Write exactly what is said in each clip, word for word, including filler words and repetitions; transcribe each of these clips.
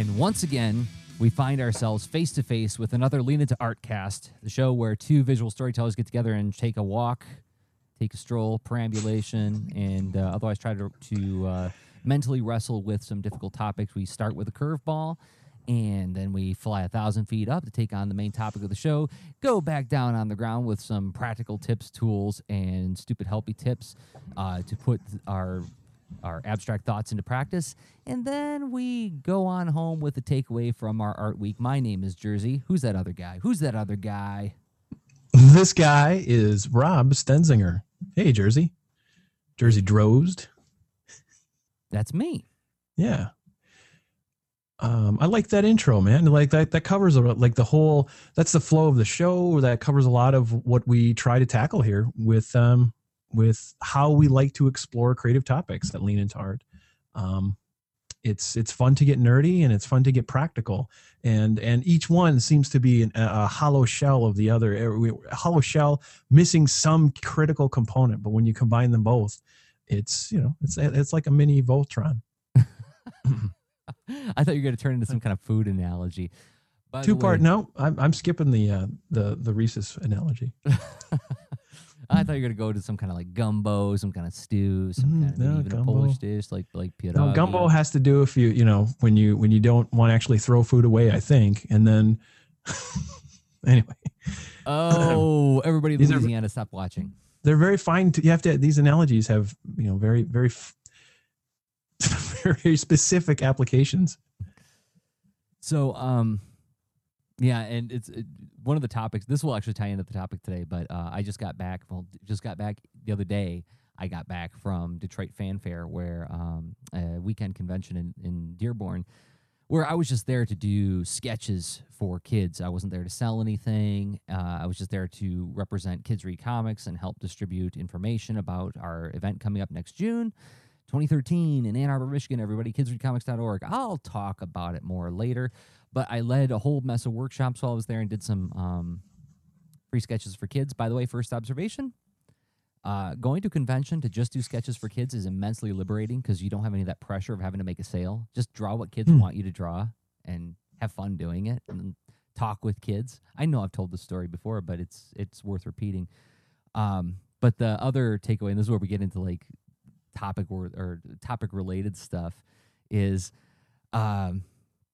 And once again, we find ourselves face to face with another Lean Into Art cast, the show where two visual storytellers get together and take a walk, take a stroll, perambulation, and uh, otherwise try to, to uh, mentally wrestle with some difficult topics. We start with a curveball, and then we fly a thousand feet up to take on the main topic of the show, go back down on the ground with some practical tips, tools, and stupid helpy tips uh, to put our our abstract thoughts into practice, and then we go on home with a takeaway from our art week. My name is Jersey. Who's that other guy? Who's that other guy? This guy is Rob Stenzinger. Hey, Jersey. Jersey Drozd. That's me. Yeah. Um, I like that intro, man. Like that, that covers like the whole, that's the flow of the show. That covers a lot of what we try to tackle here with, um, with how we like to explore creative topics that lean into art. Um, it's, it's fun to get nerdy and it's fun to get practical. And, and each one seems to be an, a hollow shell of the other, a hollow shell missing some critical component. But when you combine them both, it's, you know, it's, it's like a mini Voltron. I thought you were going to turn into some kind of food analogy. By Two part. No, I'm, I'm skipping the, uh, the, the Reese's analogy. I thought you were going to go to some kind of like gumbo, some kind of stew, some kind of no, even gumbo. a Polish dish like like pierogi. No, gumbo has to do if you, you know, when you when you don't want to actually throw food away, I think. And then anyway. Oh, everybody in These are- Louisiana, stop watching. They're very fine. To, you have to, these analogies have, you know, very, very, f- very specific applications. So, um, yeah, and it's it, one of the topics. This will actually tie into the topic today, but uh, I just got back. Well, just got back the other day. I got back from Detroit Fan Fair, where um, a weekend convention in, in Dearborn, where I was just there to do sketches for kids. I wasn't there to sell anything. Uh, I was just there to represent Kids Read Comics and help distribute information about our event coming up next June, twenty thirteen in Ann Arbor, Michigan. Everybody, kids read comics dot org. I'll talk about it more later. But I led a whole mess of workshops while I was there and did some um, free sketches for kids. By the way, first observation, uh, going to a convention to just do sketches for kids is immensely liberating because you don't have any of that pressure of having to make a sale. Just draw what kids Hmm. want you to draw and have fun doing it and talk with kids. I know I've told this story before, but it's it's worth repeating. Um, but the other takeaway, and this is where we get into like topic or, or topic related stuff, is um,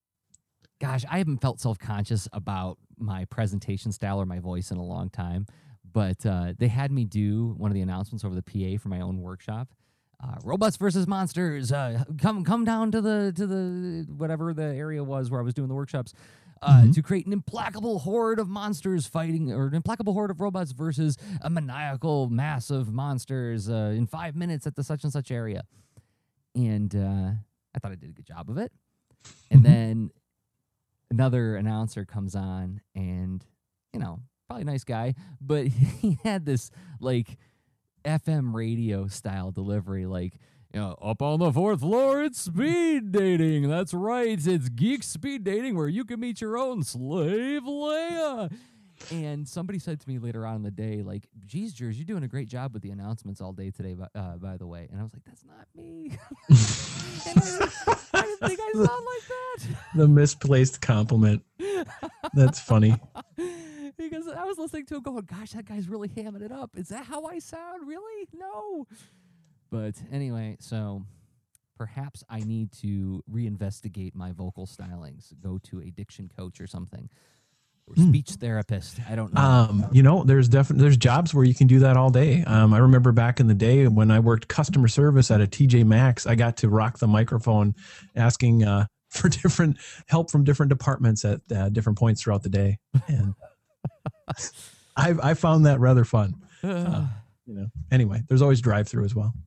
gosh, I haven't felt self-conscious about my presentation style or my voice in a long time, but uh, they had me do one of the announcements over the P A for my own workshop. Uh, robots versus monsters. Uh, come, come down to the to the whatever the area was where I was doing the workshops uh, Mhm. to create an implacable horde of monsters fighting, or an implacable horde of robots versus a maniacal mass of monsters uh, in five minutes at the such and such area. And uh, I thought I did a good job of it. And Mhm. then another announcer comes on, and you know, probably a nice guy, but he had this like F M radio style delivery, like, you know, up on the fourth floor, it's speed dating. That's right, it's geek speed dating where you can meet your own slave Leia. And somebody said to me later on in the day, like, geez, Jers, you're doing a great job with the announcements all day today, by, uh, by the way. And I was like, that's not me. And I, I didn't think I sound like that. The misplaced compliment. That's funny. Because I was listening to him going, gosh, that guy's really hamming it up. Is that how I sound? Really? No. But anyway, so perhaps I need to reinvestigate my vocal stylings, go to a diction coach or something, or Hmm. speech therapist. I don't know. Um, you know, there's definitely there's jobs where you can do that all day. Um, I remember back in the day when I worked customer service at a T J Maxx, I got to rock the microphone, asking uh, for different help from different departments at uh, different points throughout the day, and I I found that rather fun. Uh, you know, anyway, there's always drive-through as well.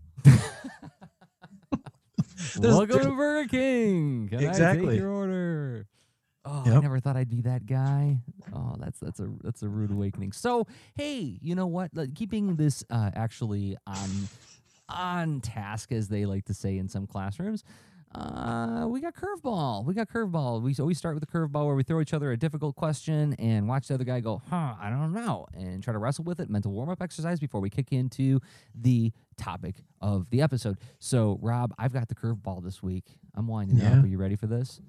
There's- Welcome there's- to Burger King. Can I Exactly. take your order? Oh, I Yep. never thought I'd be that guy. Oh, that's that's a that's a rude awakening. So, hey, you know what? Like, keeping this uh, actually on on task, as they like to say in some classrooms, uh, we got curveball. We got curveball. We always start with a curveball where we throw each other a difficult question and watch the other guy go, huh, I don't know, and try to wrestle with it. Mental warm-up exercise before we kick into the topic of the episode. So, Rob, I've got the curveball this week. I'm winding Yeah. up. Are you ready for this?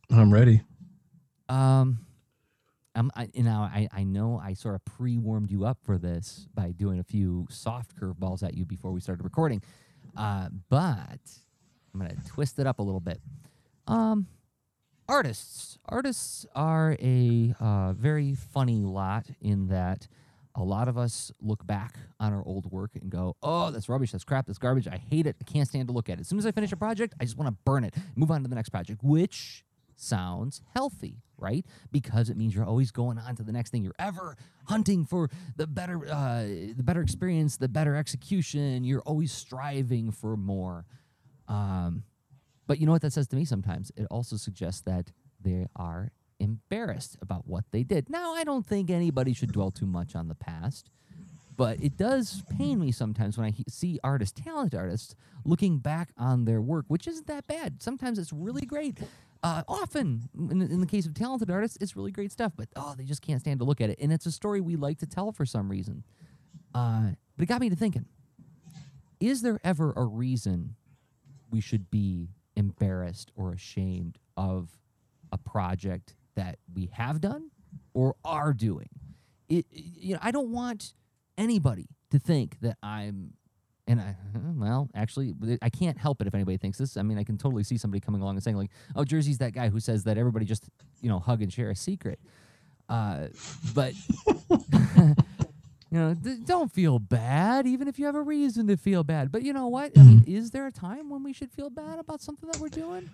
I'm ready. Um, I'm, I, you know, I, I know I sort of pre-warmed you up for this by doing a few soft curveballs at you before we started recording, uh, but I'm gonna twist it up a little bit. Um, artists, artists are a uh, very funny lot in that a lot of us look back on our old work and go, "Oh, that's rubbish, that's crap, that's garbage. I hate it. I can't stand to look at it. As soon as I finish a project, I just want to burn it, move on to the next project," which sounds healthy, right? Because it means you're always going on to the next thing. You're ever hunting for the better, uh, the better experience, the better execution. You're always striving for more. Um, but you know what that says to me sometimes? It also suggests that they are embarrassed about what they did. Now, I don't think anybody should dwell too much on the past, but it does pain me sometimes when I he- see artists, talented artists, looking back on their work, which isn't that bad. Sometimes it's really great. Uh, often, in, in the case of talented artists, it's really great stuff, but oh, they just can't stand to look at it. And it's a story we like to tell for some reason. Uh, but it got me to thinking, is there ever a reason we should be embarrassed or ashamed of a project that we have done or are doing? It, you know, I don't want anybody to think that I'm, and I, well, actually, I can't help it if anybody thinks this. I mean, I can totally see somebody coming along and saying like, "Oh, Jersey's that guy who says that everybody just, you know, hug and share a secret." Uh, but you know, th- don't feel bad, even if you have a reason to feel bad. But you know what? I mean, is there a time when we should feel bad about something that we're doing?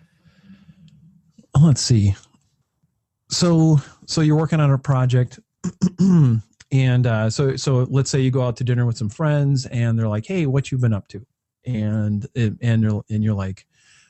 Let's see. So, so you're working on a project, and uh, so, so let's say you go out to dinner with some friends, and they're like, "Hey, what you been up to?" And and you're and you're like,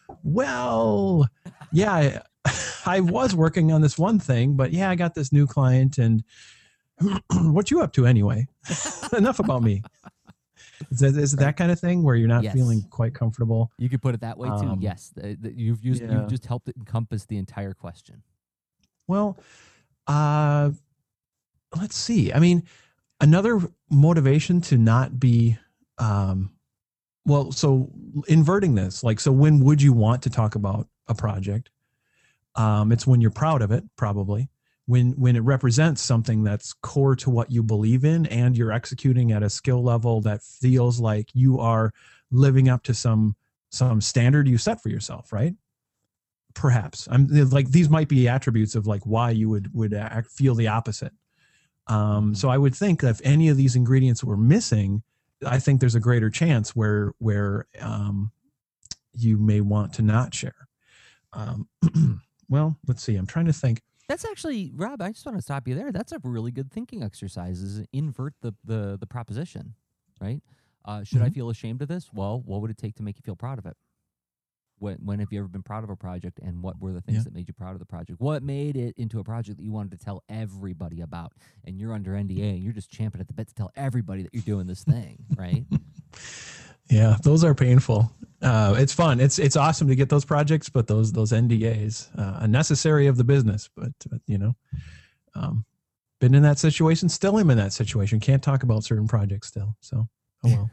"Well, yeah, I, I was working on this one thing, but yeah, I got this new client, and what you up to anyway?" Enough about me. Is that, is it that kind of thing where you're not Yes. feeling quite comfortable? You could put it that way too. Um, Yes, the, the, you've used yeah. you've just helped it encompass the entire question. Well, uh, let's see. I mean, another motivation to not be, um, well, so inverting this, like, so when would you want to talk about a project? Um, it's when you're proud of it, probably. When when it represents something that's core to what you believe in, and you're executing at a skill level that feels like you are living up to some some standard you set for yourself, right? Perhaps I'm like, these might be attributes of like why you would would act, feel the opposite. Um, so I would think that if any of these ingredients were missing, I think there's a greater chance where where um, you may want to not share. Um, well, let's see. I'm trying to think. That's actually, Rob, I just want to stop you there. That's a really good thinking exercise, is invert the the, the proposition, right? Uh, should mm-hmm. I feel ashamed of this? Well, what would it take to make you feel proud of it? When, when have you ever been proud of a project, and what were the things yeah. that made you proud of the project? What made it into a project that you wanted to tell everybody about? And you're under N D A, and you're just champing at the bit to tell everybody that you're doing this thing, right? Yeah, those are painful. Uh, it's fun. It's it's awesome to get those projects, but those those N D As, uh, a necessary of the business. But, but you know, um, been in that situation. Still am in that situation. Can't talk about certain projects still. So, oh well.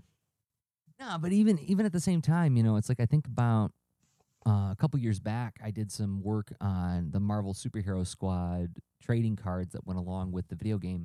No, but even even at the same time, you know, it's like I think about uh, a couple years back, I did some work on the Marvel Superhero Squad trading cards that went along with the video game.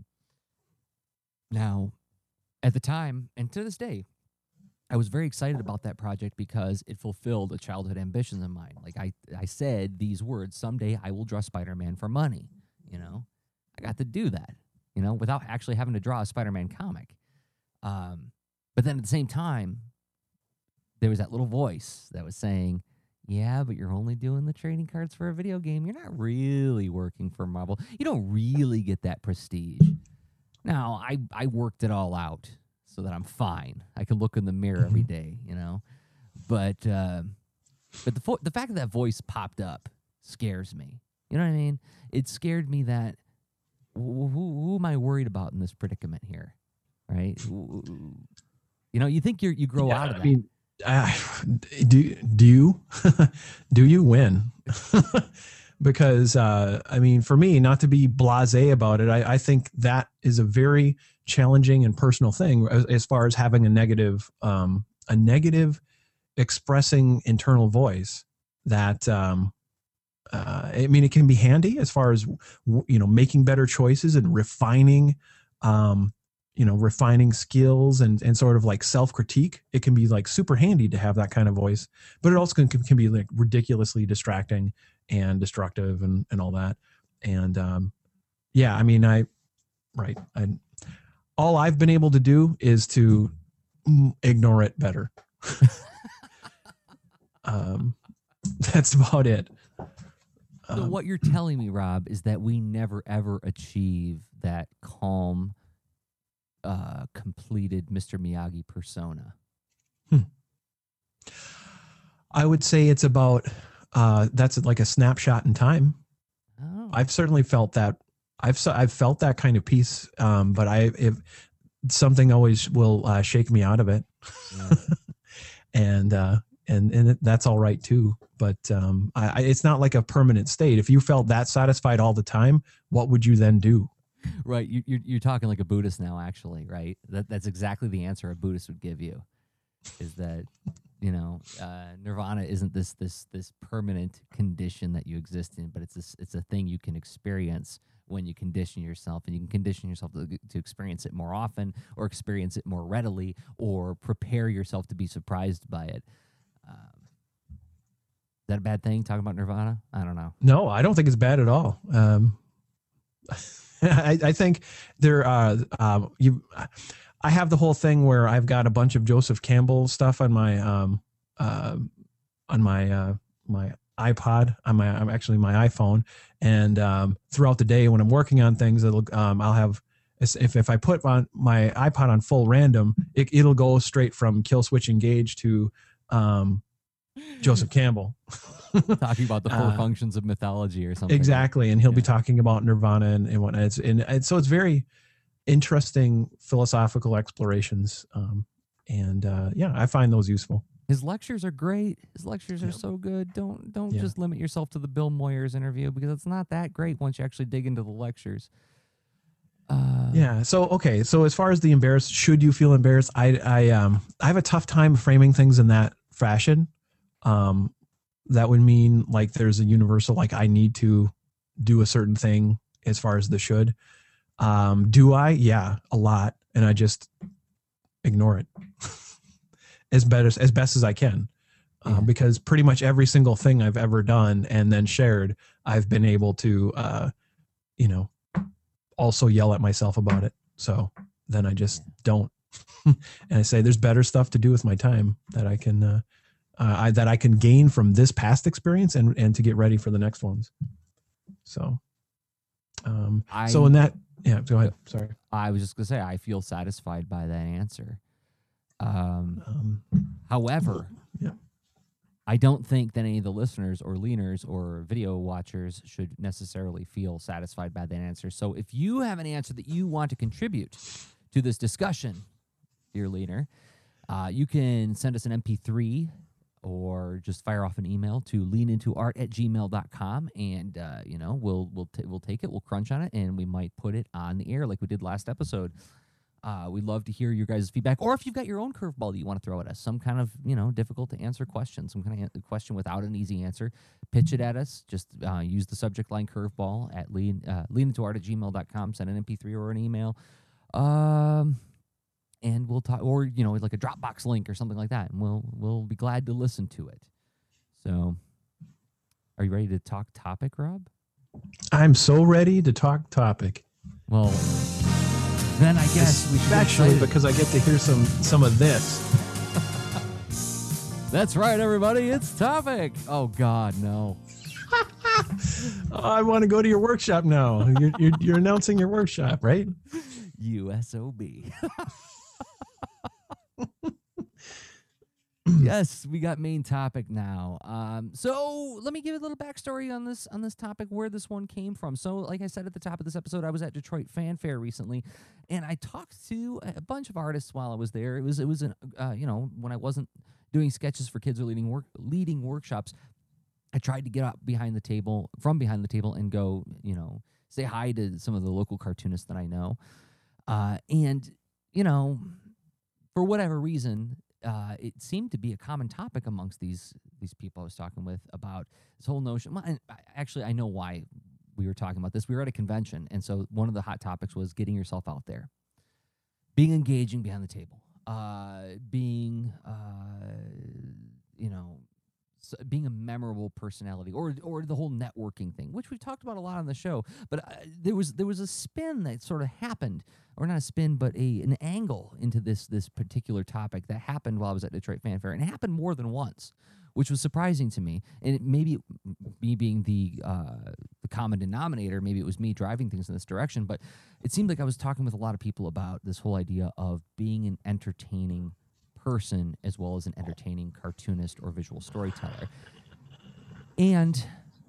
Now, at the time, and to this day, I was very excited about that project because it fulfilled a childhood ambition of mine. Like I, I said these words, someday I will draw Spider-Man for money. You know, I got to do that, you know, without actually having to draw a Spider-Man comic. Um, but then at the same time, there was that little voice that was saying, yeah, but you're only doing the trading cards for a video game. You're not really working for Marvel. You don't really get that prestige. Now, I, I worked it all out so that I'm fine. I can look in the mirror every day, you know. But uh, but the fo- the fact that that voice popped up scares me. You know what I mean? It scared me that who, who am I worried about in this predicament here, right? You know, you think you you grow yeah, out of that. I mean, uh, do do you do you win? Because uh, I mean, for me, not to be blasé about it, I, I think that is a very challenging and personal thing as, as far as having a negative, um, a negative expressing internal voice that um, uh, I mean, it can be handy as far as, you know, making better choices and refining, um, you know, refining skills and, and sort of like self-critique. It can be like super handy to have that kind of voice, but it also can, can be like ridiculously distracting and destructive and, and all that. And, um, yeah, I mean, I, right. I, all I've been able to do is to ignore it better. um, that's about it. So Um, what you're telling me, Rob, is that we never ever achieve that calm, uh, completed Mister Miyagi persona. Hmm. I would say it's about uh, that's like a snapshot in time. Oh. I've certainly felt that. I've I've felt that kind of peace, um, but I if something always will uh, shake me out of it, yeah. and uh, and and it, that's all right too. But um, I, I, it's not like a permanent state. If you felt that satisfied all the time, what would you then do? Right, you, you're you're talking like a Buddhist now, actually, right? That that's exactly the answer a Buddhist would give you. Is that, you know, uh, nirvana isn't this this this permanent condition that you exist in, but it's this it's a thing you can experience when you condition yourself, and you can condition yourself to, to experience it more often, or experience it more readily, or prepare yourself to be surprised by it. Um, is that a bad thing, talking about nirvana? I don't know. No, I don't think it's bad at all. Um, I, I think there uh, uh, you I have the whole thing where I've got a bunch of Joseph Campbell stuff on my um, uh, on my uh, my iPod, on my I'm actually my iPhone, and um, throughout the day when I'm working on things, it'll um, I'll have if if I put on my iPod on full random, it, it'll go straight from Kill Switch Engage to um, Joseph Campbell. Talking about the four uh, functions of mythology or something. Exactly, and he'll yeah. be talking about nirvana and, and whatnot. It's, and, and so it's very interesting philosophical explorations, um, and uh, yeah, I find those useful. His lectures are great. His lectures are yeah. so good. Don't don't yeah. just limit yourself to the Bill Moyers interview, because it's not that great once you actually dig into the lectures. Uh, yeah. So okay. So as far as the embarrassed, should you feel embarrassed? I I um I have a tough time framing things in that fashion. Um, that would mean like there's a universal, like I need to do a certain thing as far as the should. Um, do I? Yeah, a lot. And I just ignore it as best, as best as I can. Yeah. Um, because pretty much every single thing I've ever done and then shared, I've been able to, uh, you know, also yell at myself about it. So then I just yeah. don't. And I say, there's better stuff to do with my time that I can, uh, Uh, I, that I can gain from this past experience and, and to get ready for the next ones. So, um, I, so in that, yeah, go ahead. Sorry. I was just gonna say, I feel satisfied by that answer. Um, um however, yeah. I don't think that any of the listeners or leaners or video watchers should necessarily feel satisfied by that answer. So if you have an answer that you want to contribute to this discussion, dear leaner, uh, you can send us an M P three or just fire off an email to leanintoart at gmail dot com, and uh, you know, we'll we'll t- we'll take it, we'll crunch on it, and we might put it on the air like we did last episode. Uh, we'd love to hear your guys' feedback, or if you've got your own curveball that you want to throw at us, some kind of, you know, difficult to answer question, some kind of an- question without an easy answer, pitch it at us. Just uh, use the subject line curveball at lean uh, leanintoart at gmail dot com. Send an M P three or an email. Um. And we'll talk, or, you know, like a Dropbox link or something like that, and we'll we'll be glad to listen to it. So, are you ready to talk topic, Rob? I'm so ready to talk topic. Well, then I guess we should actually, because I get to hear some some of this. That's right, everybody. It's topic. Oh God, no. Oh, I want to go to your workshop now. You're you're, you're announcing your workshop, right? U S O B. Yes, we got main topic now. Um, so let me give you a little backstory on this on this topic, where this one came from. So, like I said at the top of this episode, I was at Detroit Fan Fair recently, and I talked to a bunch of artists while I was there. It was it was an uh, you know, when I wasn't doing sketches for kids or leading work leading workshops, I tried to get up behind the table from behind the table and go, you know, say hi to some of the local cartoonists that I know, uh, and you know, for whatever reason, uh, it seemed to be a common topic amongst these these people I was talking with about this whole notion. Well, and I, actually, I know why we were talking about this. We were at a convention, and so one of the hot topics was getting yourself out there, being engaging behind the table, uh, being, uh, you know, s- being a memorable personality, or or the whole networking thing, which we've talked about a lot on the show. But uh, there was there was a spin that sort of happened, or not a spin, but a an angle into this this particular topic that happened while I was at Detroit Fan Fair, and it happened more than once, which was surprising to me. And it, maybe me being the uh, the common denominator, maybe it was me driving things in this direction. But it seemed like I was talking with a lot of people about this whole idea of being an entertaining person as well as an entertaining cartoonist or visual storyteller. And,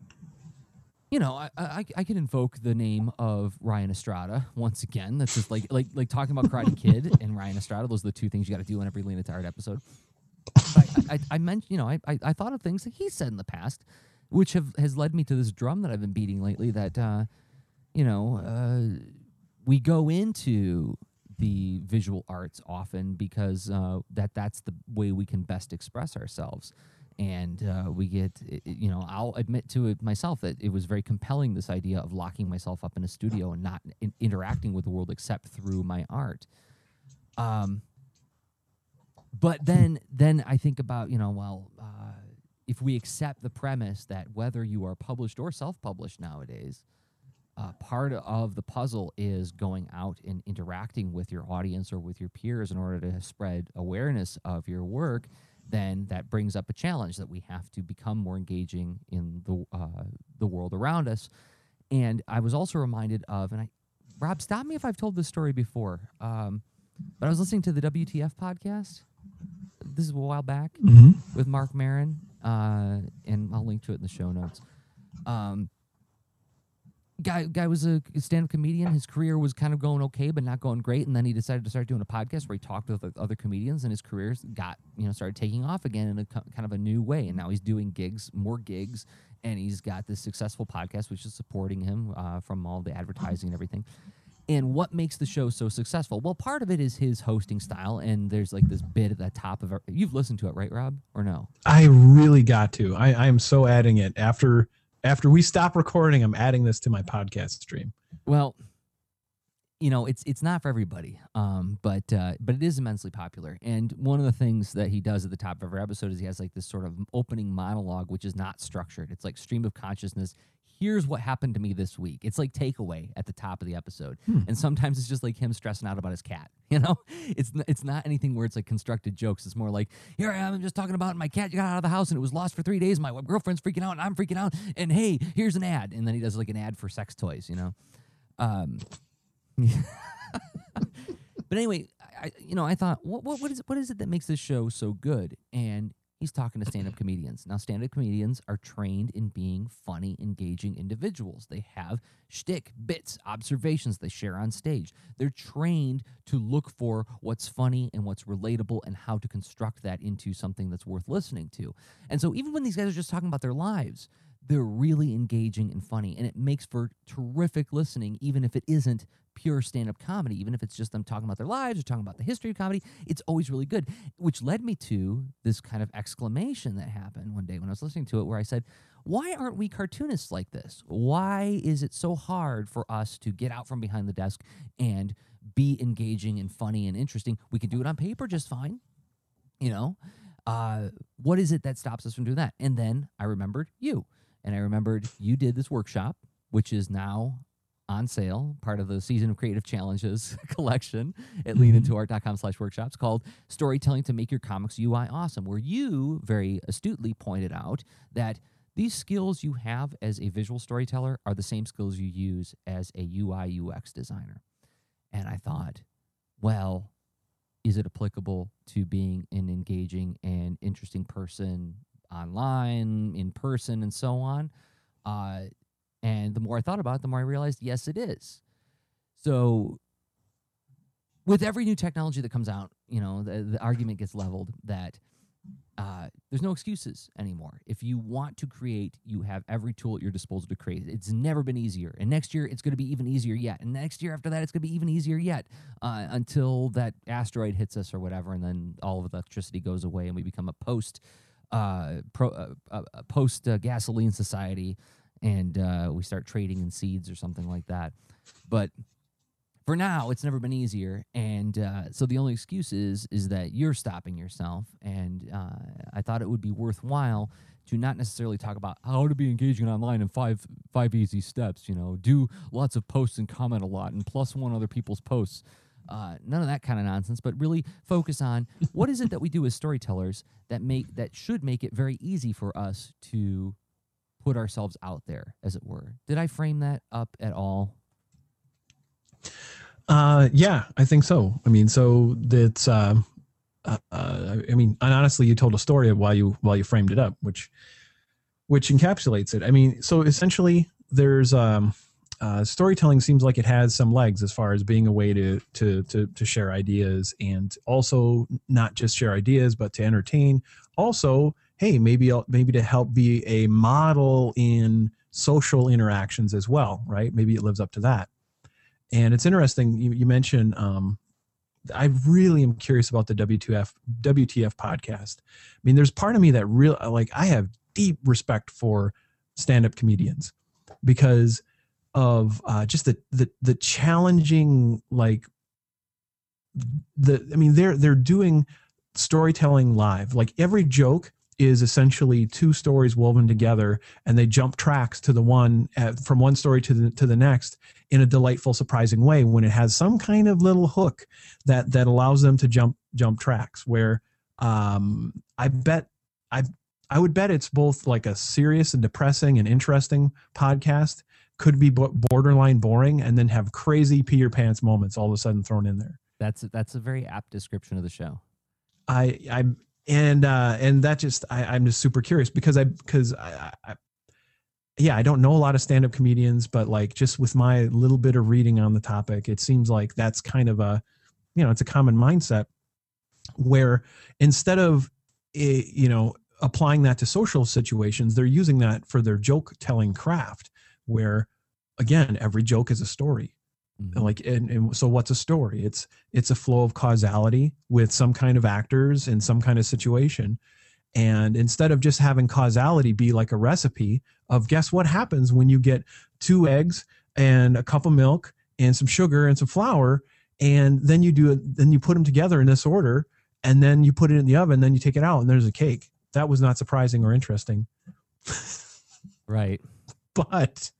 you know, I, I I can invoke the name of Ryan Estrada once again. That's just like like like talking about Karate Kid and Ryan Estrada. Those are the two things you got to do in every Lena Tired episode. I, I, I mentioned, you know, I, I I thought of things that he said in the past, which have has led me to this drum that I've been beating lately. That uh, you know, uh, we go into the visual arts often because uh, that that's the way we can best express ourselves. And uh, we get, you know, I'll admit to it myself that it was very compelling, this idea of locking myself up in a studio and not in- interacting with the world except through my art. Um, but then, then I think about, you know, well, uh, if we accept the premise that whether you are published or self-published nowadays, Uh, part of the puzzle is going out and interacting with your audience or with your peers in order to spread awareness of your work, then that brings up a challenge that we have to become more engaging in the uh, the world around us. And I was also reminded of, and I, Rob, stop me if I've told this story before, um, but I was listening to the W T F podcast. This is a while back Mm-hmm. with Mark Maron, uh, and I'll link to it in the show notes. Um, Guy, guy was a stand-up comedian. His career was kind of going okay, but not going great. And then he decided to start doing a podcast where he talked with other comedians, and his career got, you know, started taking off again in a kind of a new way. And now he's doing gigs, more gigs, and he's got this successful podcast, which is supporting him uh, from all the advertising and everything. And what makes the show so successful? Well, part of it is his hosting style, and there's like this bit at the top of it. You've listened to it, right, Rob, or no? I really got to. I, I am so adding it after. After we stop recording, I'm adding this to my podcast stream. Well, you know, it's it's not for everybody, um, but uh, but it is immensely popular. And one of the things that he does at the top of every episode is he has like this sort of opening monologue, which is not structured. It's like stream of consciousness. Here's what happened to me this week. It's like takeaway at the top of the episode. Hmm. And sometimes it's just like him stressing out about his cat. You know, it's n- it's not anything where it's like constructed jokes. It's more like, here I am, I'm just talking about my cat got out of the house and it was lost for three days. My girlfriend's freaking out and I'm freaking out. And hey, here's an ad. And then he does like an ad for sex toys, you know. Um, but anyway, I, you know, I thought, what, what, what is what is it that makes this show so good? And he's talking to stand-up comedians. Now, stand-up comedians are trained in being funny, engaging individuals. They have shtick, bits, observations they share on stage. They're trained to look for what's funny and what's relatable and how to construct that into something that's worth listening to. And so even when these guys are just talking about their lives, they're really engaging and funny, and it makes for terrific listening, even if it isn't pure stand-up comedy, even if it's just them talking about their lives or talking about the history of comedy. It's always really good, which led me to this kind of exclamation that happened one day when I was listening to it, where I said, why aren't we cartoonists like this? Why is it so hard for us to get out from behind the desk and be engaging and funny and interesting? We can do it on paper just fine, you know? Uh, what is it that stops us from doing that? And then I remembered you, and I remembered you did this workshop, which is now on sale, part of the Season of Creative Challenges collection at Mm-hmm. lean into art dot com slash workshops, called Storytelling to Make Your Comics U I Awesome, where you very astutely pointed out that these skills you have as a visual storyteller are the same skills you use as a U I U X designer. And I thought, well, is it applicable to being an engaging and interesting person online, in person, and so on? Uh, And the more I thought about it, the more I realized, yes, it is. So with every new technology that comes out, you know, the, the argument gets leveled that uh, there's no excuses anymore. If you want to create, you have every tool at your disposal to create. It's never been easier. And next year, it's going to be even easier yet. And next year after that, it's going to be even easier yet uh, until that asteroid hits us or whatever. And then all of the electricity goes away and we become a post uh, pro, uh, uh, post uh, gasoline society. And uh, we start trading in seeds or something like that. But for now, it's never been easier, and uh, so the only excuse is is that you're stopping yourself. And uh, I thought it would be worthwhile to not necessarily talk about how to be engaging online in five five easy steps. You know, do lots of posts and comment a lot, and plus one other people's posts. Uh, none of that kind of nonsense, but really focus on what is it that we do as storytellers that make that should make it very easy for us to put ourselves out there, as it were. Did I frame that up at all? Uh, yeah, I think so. I mean, so that's, uh, uh, I mean, and honestly, you told a story while you, while you framed it up, which, which encapsulates it. I mean, so essentially there's, um, uh, storytelling seems like it has some legs as far as being a way to, to, to, to share ideas, and also not just share ideas, but to entertain. Also, hey, maybe, maybe to help be a model in social interactions as well, right? Maybe it lives up to that. And it's interesting, you, you mentioned, um, I really am curious about the W T F, W T F podcast. I mean, there's part of me that real like, I have deep respect for stand-up comedians because of uh, just the, the, the challenging, like the, I mean, they're, they're doing storytelling live. Like every joke is essentially two stories woven together, and they jump tracks to the one uh, from one story to the to the next in a delightful, surprising way when it has some kind of little hook that that allows them to jump jump tracks. Where um, I bet I I would bet it's both like a serious and depressing and interesting podcast, could be borderline boring, and then have crazy pee your pants moments all of a sudden thrown in there. That's that's a very apt description of the show. I I. And uh, and that just I, I'm just super curious because I because I, I yeah I don't know a lot of stand-up comedians, but like just with my little bit of reading on the topic, it seems like that's kind of a, you know, it's a common mindset where instead of you know applying that to social situations, they're using that for their joke telling craft, where again every joke is a story. Mm-hmm. Like and, and so what's a story? It's it's a flow of causality with some kind of actors in some kind of situation. And instead of just having causality be like a recipe of guess what happens when you get two eggs and a cup of milk and some sugar and some flour, and then you do it, then you put them together in this order, and then you put it in the oven, then you take it out and there's a cake. That was not surprising or interesting. Right. But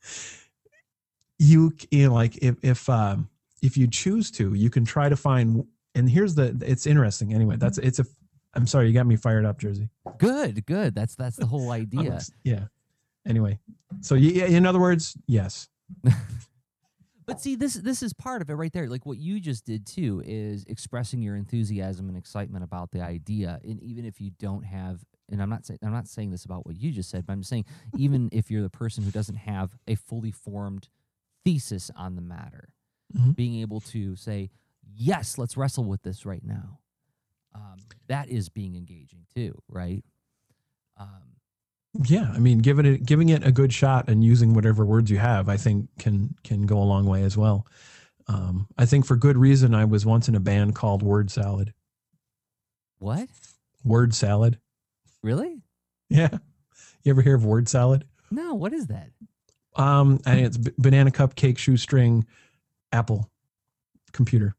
you, you know, like if, if, um, if you choose to, you can try to find, and here's the, it's interesting. Anyway, that's, it's a, I'm sorry, you got me fired up, Jersey. Good, good. That's, that's the whole idea. Oh, yeah. Anyway. So yeah, in other words, yes. But see, this, this is part of it right there. Like what you just did too, is expressing your enthusiasm and excitement about the idea. And even if you don't have, and I'm not saying, I'm not saying this about what you just said, but I'm saying, even if you're the person who doesn't have a fully formed thesis on the matter, mm-hmm. being able to say, yes, let's wrestle with this right now. Um, that is being engaging too, right? Um, yeah, I mean, giving it giving it a good shot and using whatever words you have, I think can can go a long way as well. Um, I think for good reason. I was once in a band called Word Salad. What? Word Salad. Really? Yeah. You ever hear of Word Salad? No. What is that? Um, and it's b- banana cupcake, shoestring, apple, computer.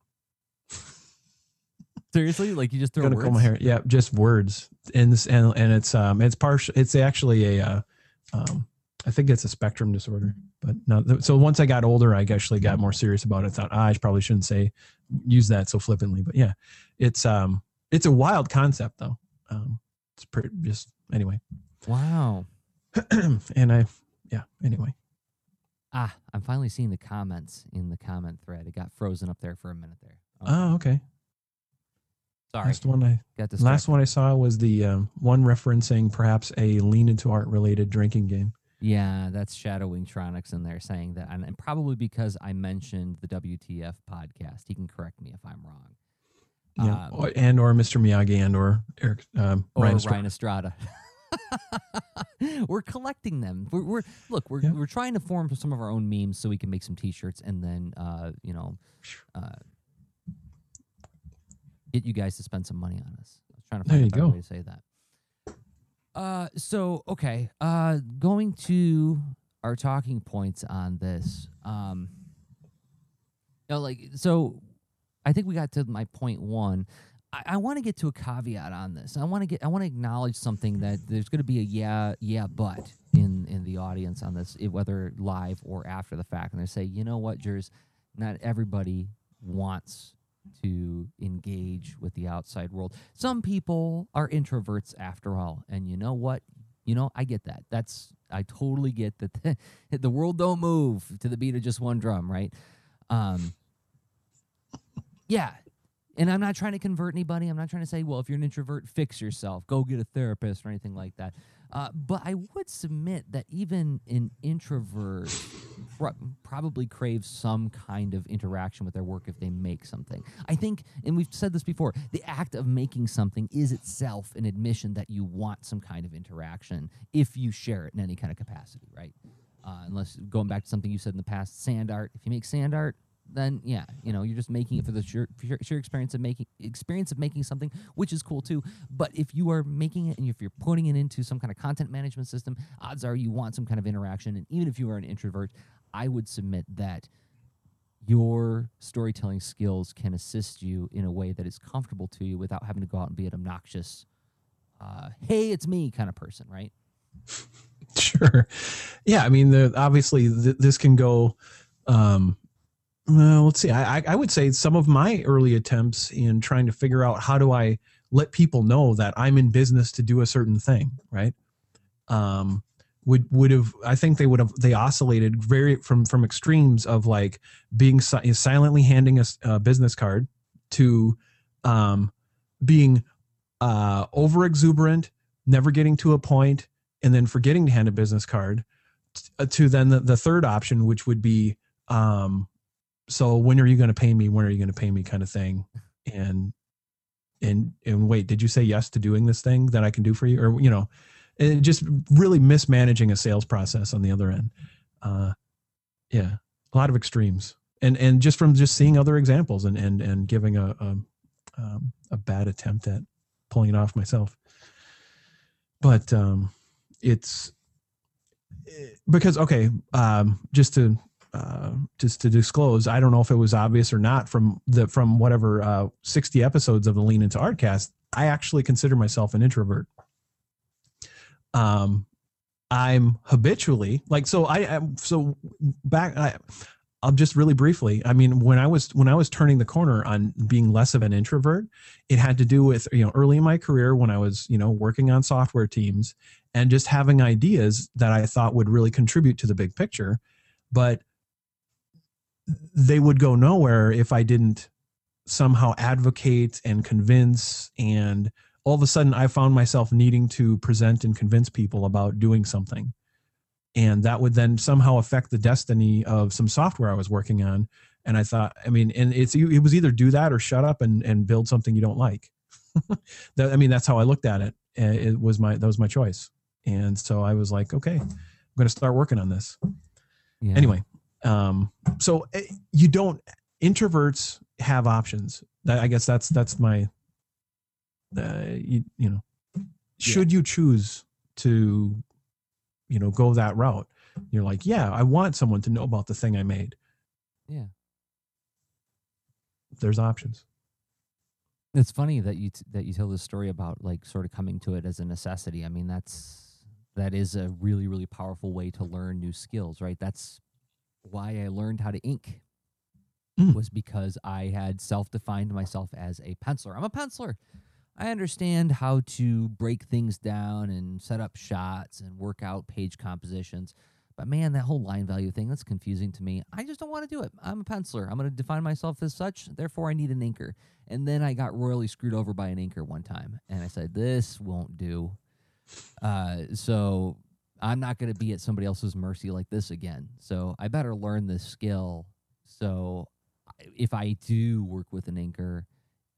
Seriously, like you just throw gonna words? Comb my hair. Yeah, just words. And this, and and it's um it's partial. It's actually a uh, um I think it's a spectrum disorder. But no. So once I got older, I actually got more serious about it. Thought ah, I probably shouldn't say use that so flippantly. But yeah, it's um it's a wild concept though. Um, it's pretty just anyway. Wow. And I yeah anyway. Ah, I'm finally seeing the comments in the comment thread. It got frozen up there for a minute there. Okay. Oh, okay. Sorry. Last one I got last one I saw was the um, one referencing perhaps a Lean Into Art related drinking game. Yeah, that's Shadow Wingtronics in there saying that, and, and probably because I mentioned the W T F podcast. He can correct me if I'm wrong. Yeah, Um, or- and or Mister Miyagi and or Eric um, or Ryan Ryan Estrada. Estrada. We're collecting them. We're, we're look. We're Yeah. we're trying to form some of our own memes so we can make some T-shirts and then uh, you know uh, get you guys to spend some money on us. I was trying to There find a you better go. way to say that. Uh, so okay. Uh, going to our talking points on this. Um, you know, like so, I think we got to my point one. I, I want to get to a caveat on this. I want to get. I want to acknowledge something that there's going to be a yeah, yeah, but in in the audience on this, it, whether live or after the fact, and they say, you know what, Jers, not everybody wants to engage with the outside world. Some people are introverts after all, and you know what? You know, I get that. That's I totally get that. The, the world don't move to the beat of just one drum, right? Um, yeah. And I'm not trying to convert anybody. I'm not trying to say, well, if you're an introvert, fix yourself, go get a therapist or anything like that. Uh, but I would submit that even an introvert pro- probably craves some kind of interaction with their work if they make something. I think, and we've said this before, the act of making something is itself an admission that you want some kind of interaction if you share it in any kind of capacity, right? Uh, unless going back to something you said in the past, sand art. If you make sand art, then yeah, you know, you're just making it for the sheer, sheer, sheer experience of making experience of making something, which is cool too. But if you are making it and if you're putting it into some kind of content management system, odds are you want some kind of interaction. And even if you are an introvert, I would submit that your storytelling skills can assist you in a way that is comfortable to you without having to go out and be an obnoxious, uh, hey, it's me kind of person, right? Sure. Yeah, I mean, the, obviously th- this can go. Um, Well, let's see. I, I would say some of my early attempts in trying to figure out how do I let people know that I'm in business to do a certain thing, right? Um, would would have I think they would have they oscillated very from from extremes of like being si- silently handing a, a business card to um, being uh, over exuberant, never getting to a point, and then forgetting to hand a business card. t- To then the, the third option, which would be um, so when are you going to pay me? When are you going to pay me? Kind of thing. And, and, and wait, did you say yes to doing this thing that I can do for you? Or, you know, and just really mismanaging a sales process on the other end. Uh, yeah, a lot of extremes. And, and just from just seeing other examples and, and, and giving a, a, um, a bad attempt at pulling it off myself. But, um, it's because, okay. Um, just to, Uh, just to disclose, I don't know if it was obvious or not from the from whatever uh, sixty episodes of the Lean Into Artcast. I actually consider myself an introvert. Um, I'm habitually like so. I am so back. I, I'll just really briefly. I mean, when I was when I was turning the corner on being less of an introvert, it had to do with you know early in my career when I was you know working on software teams and just having ideas that I thought would really contribute to the big picture, but they would go nowhere if I didn't somehow advocate and convince. And all of a sudden I found myself needing to present and convince people about doing something. And that would then somehow affect the destiny of some software I was working on. And I thought, I mean, and it's, it was either do that or shut up and, and build something you don't like. that, I mean, that's how I looked at it. It was my, that was my choice. And so I was like, okay, I'm going to start working on this. Yeah. Anyway. Um, so you don't introverts have options. That, I guess that's, that's my, uh, you, you know, should yeah. you choose to, you know, go that route, you're like, yeah, I want someone to know about the thing I made. Yeah. There's options. It's funny that you, t- that you tell this story about like sort of coming to it as a necessity. I mean, that's, that is a really, really powerful way to learn new skills, right? That's why I learned how to ink mm. was because I had self-defined myself as a penciler. I'm a penciler. I understand how to break things down and set up shots and work out page compositions. But man, that whole line value thing, that's confusing to me. I just don't want to do it. I'm a penciler. I'm going to define myself as such. Therefore, I need an inker. And then I got royally screwed over by an inker one time. And I said, this won't do. Uh, so... I'm not going to be at somebody else's mercy like this again. So I better learn this skill. So if I do work with an inker,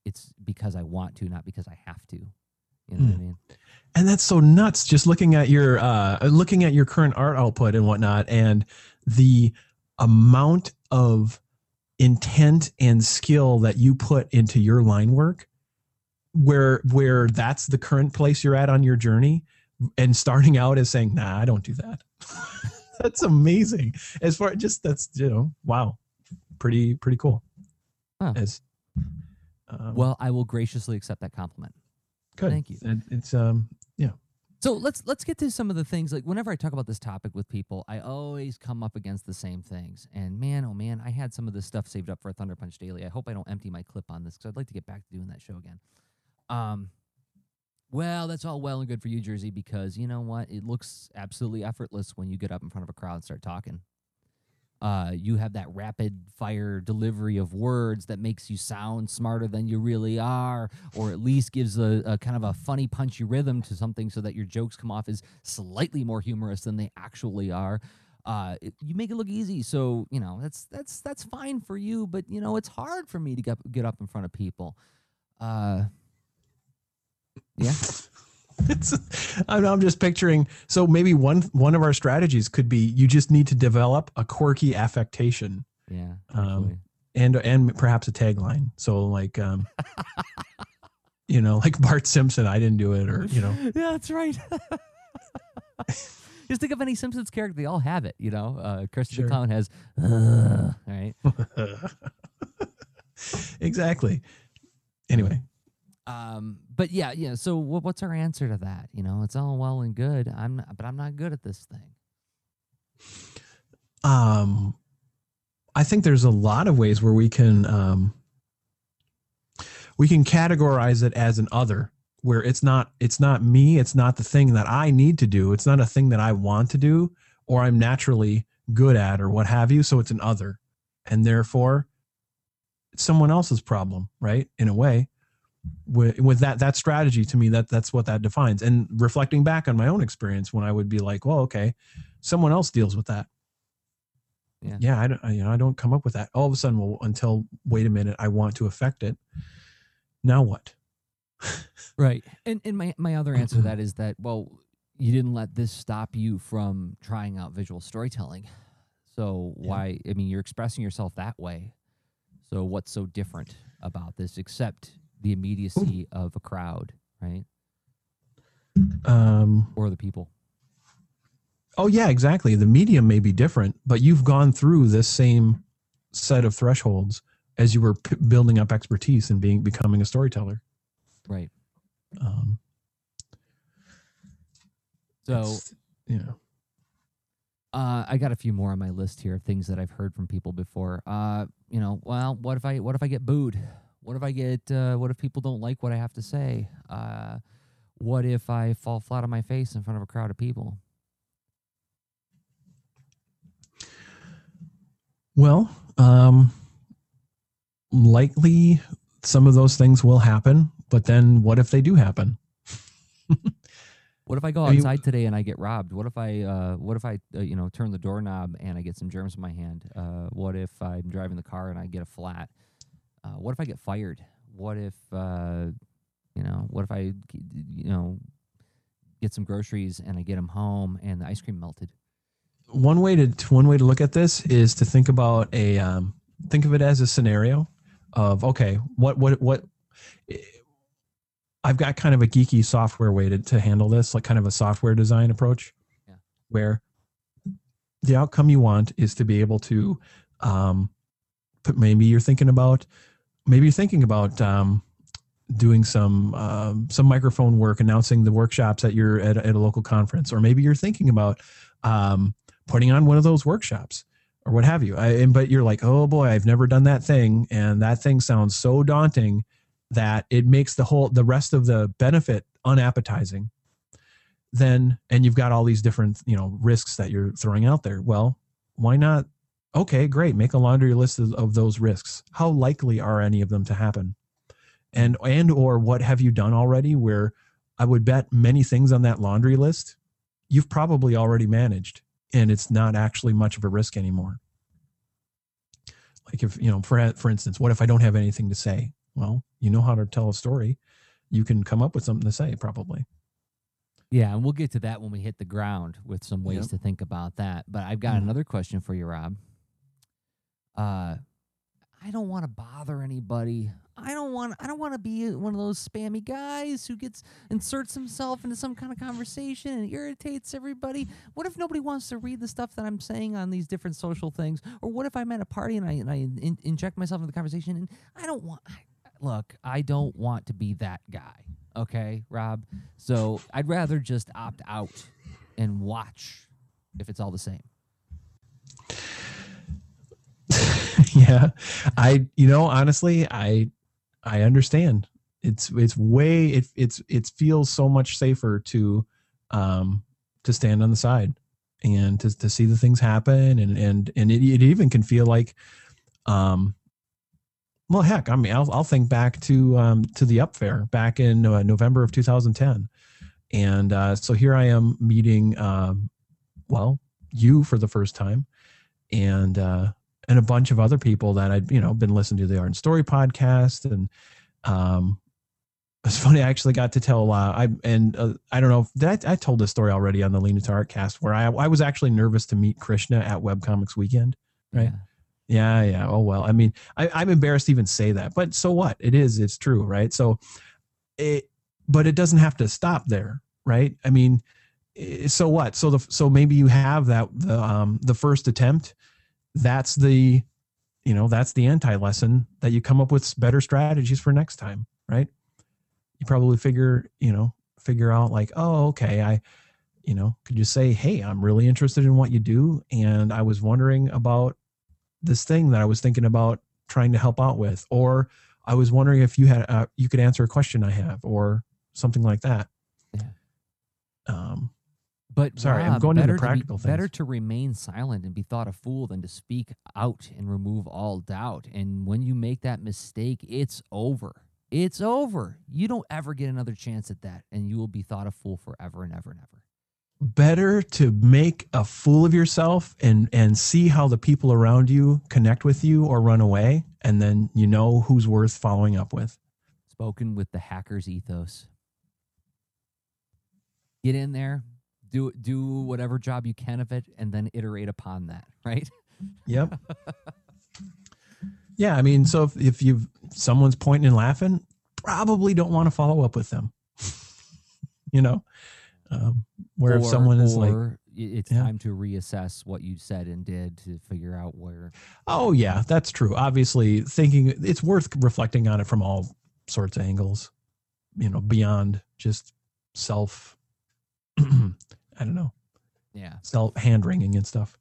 it's because I want to, not because I have to. You know mm. what I mean? And that's so nuts. Just looking at your uh, looking at your current art output and whatnot, and the amount of intent and skill that you put into your line work, where where that's the current place you're at on your journey, and starting out as saying, "Nah, I don't do that." That's amazing. As far just that's you know, wow, pretty pretty cool. Huh. As um, well, I will graciously accept that compliment. Good. Thank you. And it's um yeah. So let's let's get to some of the things. Like whenever I talk about this topic with people, I always come up against the same things. And man, oh man, I had some of this stuff saved up for Thunder Punch Daily. I hope I don't empty my clip on this because I'd like to get back to doing that show again. Um, well, that's all well and good for you, Jersey, because you know what? It looks absolutely effortless when you get up in front of a crowd and start talking. Uh, you have that rapid fire delivery of words that makes you sound smarter than you really are, or at least gives a, a kind of a funny, punchy rhythm to something so that your jokes come off as slightly more humorous than they actually are. Uh, it, you make it look easy, so you know that's that's that's fine for you. But you know it's hard for me to get get up in front of people. Uh, yeah. It's, I'm just picturing. So maybe one one of our strategies could be you just need to develop a quirky affectation. Yeah. Um, and and perhaps a tagline. So like, um, you know, like Bart Simpson. I didn't do it, or you know. Yeah, that's right. Just think of any Simpsons character; they all have it. You know, uh, Krusty sure. the Clown has, uh, right? Exactly. Anyway. Um, but yeah, yeah. So what, what's our answer to that? You know, it's all well and good. I'm not, but I'm not good at this thing. Um, I think there's a lot of ways where we can, um, we can categorize it as an other, where it's not, it's not me. It's not the thing that I need to do. It's not a thing that I want to do, or I'm naturally good at, or what have you. So it's an other, and therefore it's someone else's problem, right? In a way. With, with that that strategy, to me, that that's what that defines. And reflecting back on my own experience, when I would be like, well, okay, someone else deals with that. Yeah, yeah, I don't, I, you know, I don't come up with that. All of a sudden, well, until wait a minute, I want to affect it. Now what? Right. And and my my other answer to that is that, well, you didn't let this stop you from trying out visual storytelling. So why? Yeah. I mean, you're expressing yourself that way. So what's so different about this, except the immediacy Ooh. of a crowd, right? Um, or the people. Oh yeah, exactly. The medium may be different, but you've gone through this same set of thresholds as you were p- building up expertise and being becoming a storyteller. Right. Um, so, you know, uh, I got a few more on my list here of things that I've heard from people before. Uh, you know, well, what if I what if I get booed? What if I get, uh, what if people don't like what I have to say? Uh, what if I fall flat on my face in front of a crowd of people? Well, um, likely some of those things will happen, but then what if they do happen? What if I go outside I mean, today and I get robbed? What if I, uh, what if I, uh, you know, turn the doorknob and I get some germs in my hand? Uh, what if I'm driving the car and I get a flat? Uh, what if I get fired? What if, uh, you know, what if I, you know, get some groceries and I get them home and the ice cream melted? One way to one way to look at this is to think about a um, think of it as a scenario of okay, what what what. I've got kind of a geeky software way to, to handle this, like kind of a software design approach, yeah. where the outcome you want is to be able to, um, put, maybe you're thinking about. Maybe you're thinking about um, doing some um, some microphone work, announcing the workshops at your at, at a local conference, or maybe you're thinking about um, putting on one of those workshops or what have you. I, and but you're like, oh boy, I've never done that thing, and that thing sounds so daunting that it makes the whole the rest of the benefit unappetizing. Then and you've got all these different you know risks that you're throwing out there. Well, why not? Okay, great. Make a laundry list of, of those risks. How likely are any of them to happen? And and or what have you done already where I would bet many things on that laundry list you've probably already managed and it's not actually much of a risk anymore. Like if, you know, for for instance, what if I don't have anything to say? well, you know how to tell a story. You can come up with something to say, probably. Yeah, and we'll get to that when we hit the ground with some ways Yep. to think about that. But I've got Mm. another question for you, Rob. Uh, I don't want to bother anybody. I don't want. I don't want to be one of those spammy guys who gets inserts himself into some kind of conversation and irritates everybody. What if nobody wants to read the stuff that I'm saying on these different social things? Or what if I'm at a party and I and I in, inject myself into the conversation and I don't want. I, look, I don't want to be that guy. Okay, Rob. So I'd rather just opt out and watch if it's all the same. Yeah, I, you know, honestly, I, I understand. It's, it's way, it, it's, it feels so much safer to, um, to stand on the side and to, to see the things happen. And, and, and it, it even can feel like, um, well, heck, I mean, I'll, I'll think back to, um, to the Up Fair back in uh, November of two thousand ten. And, uh, so here I am meeting, um, well, you for the first time. And, uh, and a bunch of other people that I'd, you know, been listening to the Art and Story podcast. And um, it's funny, I actually got to tell, uh, I, and uh, I don't know, did I, I told this story already on the Lean Into Art cast where I, I was actually nervous to meet Krishna at Webcomics Weekend. Right. Yeah. Yeah. yeah. Oh, well, I mean, I, I'm embarrassed to even say that, but so what? It is, it's true. Right. So it, but it doesn't have to stop there. Right. I mean, so what? So the, so maybe you have that, the, um, the first attempt, that's the, you know, that's the anti-lesson that you come up with better strategies for next time, right? You probably figure, you know, figure out like, oh, okay, I, you know, could you say, hey, I'm really interested in what you do. And I was wondering about this thing that I was thinking about trying to help out with, or I was wondering if you had, uh, you could answer a question I have or something like that. Yeah. Um, But sorry, Rob, I'm going into better practical to be, things. Better to remain silent and be thought a fool than to speak out and remove all doubt. And when you make that mistake, it's over. It's over. You don't ever get another chance at that, and you will be thought a fool forever and ever and ever. Better to make a fool of yourself and and see how the people around you connect with you or run away, and then you know who's worth following up with. Spoken with the hacker's ethos. Get in there. Do do whatever job you can of it, and then iterate upon that, right? Yep. Yeah, I mean, so if, if you've someone's pointing and laughing, probably don't want to follow up with them. You know, um, where or, if someone is like, it's yeah. time to reassess what you said and did to figure out where. Oh yeah, that's true. Obviously, thinking it's worth reflecting on it from all sorts of angles. You know, beyond just self. I don't know. Yeah. Self hand wringing and stuff.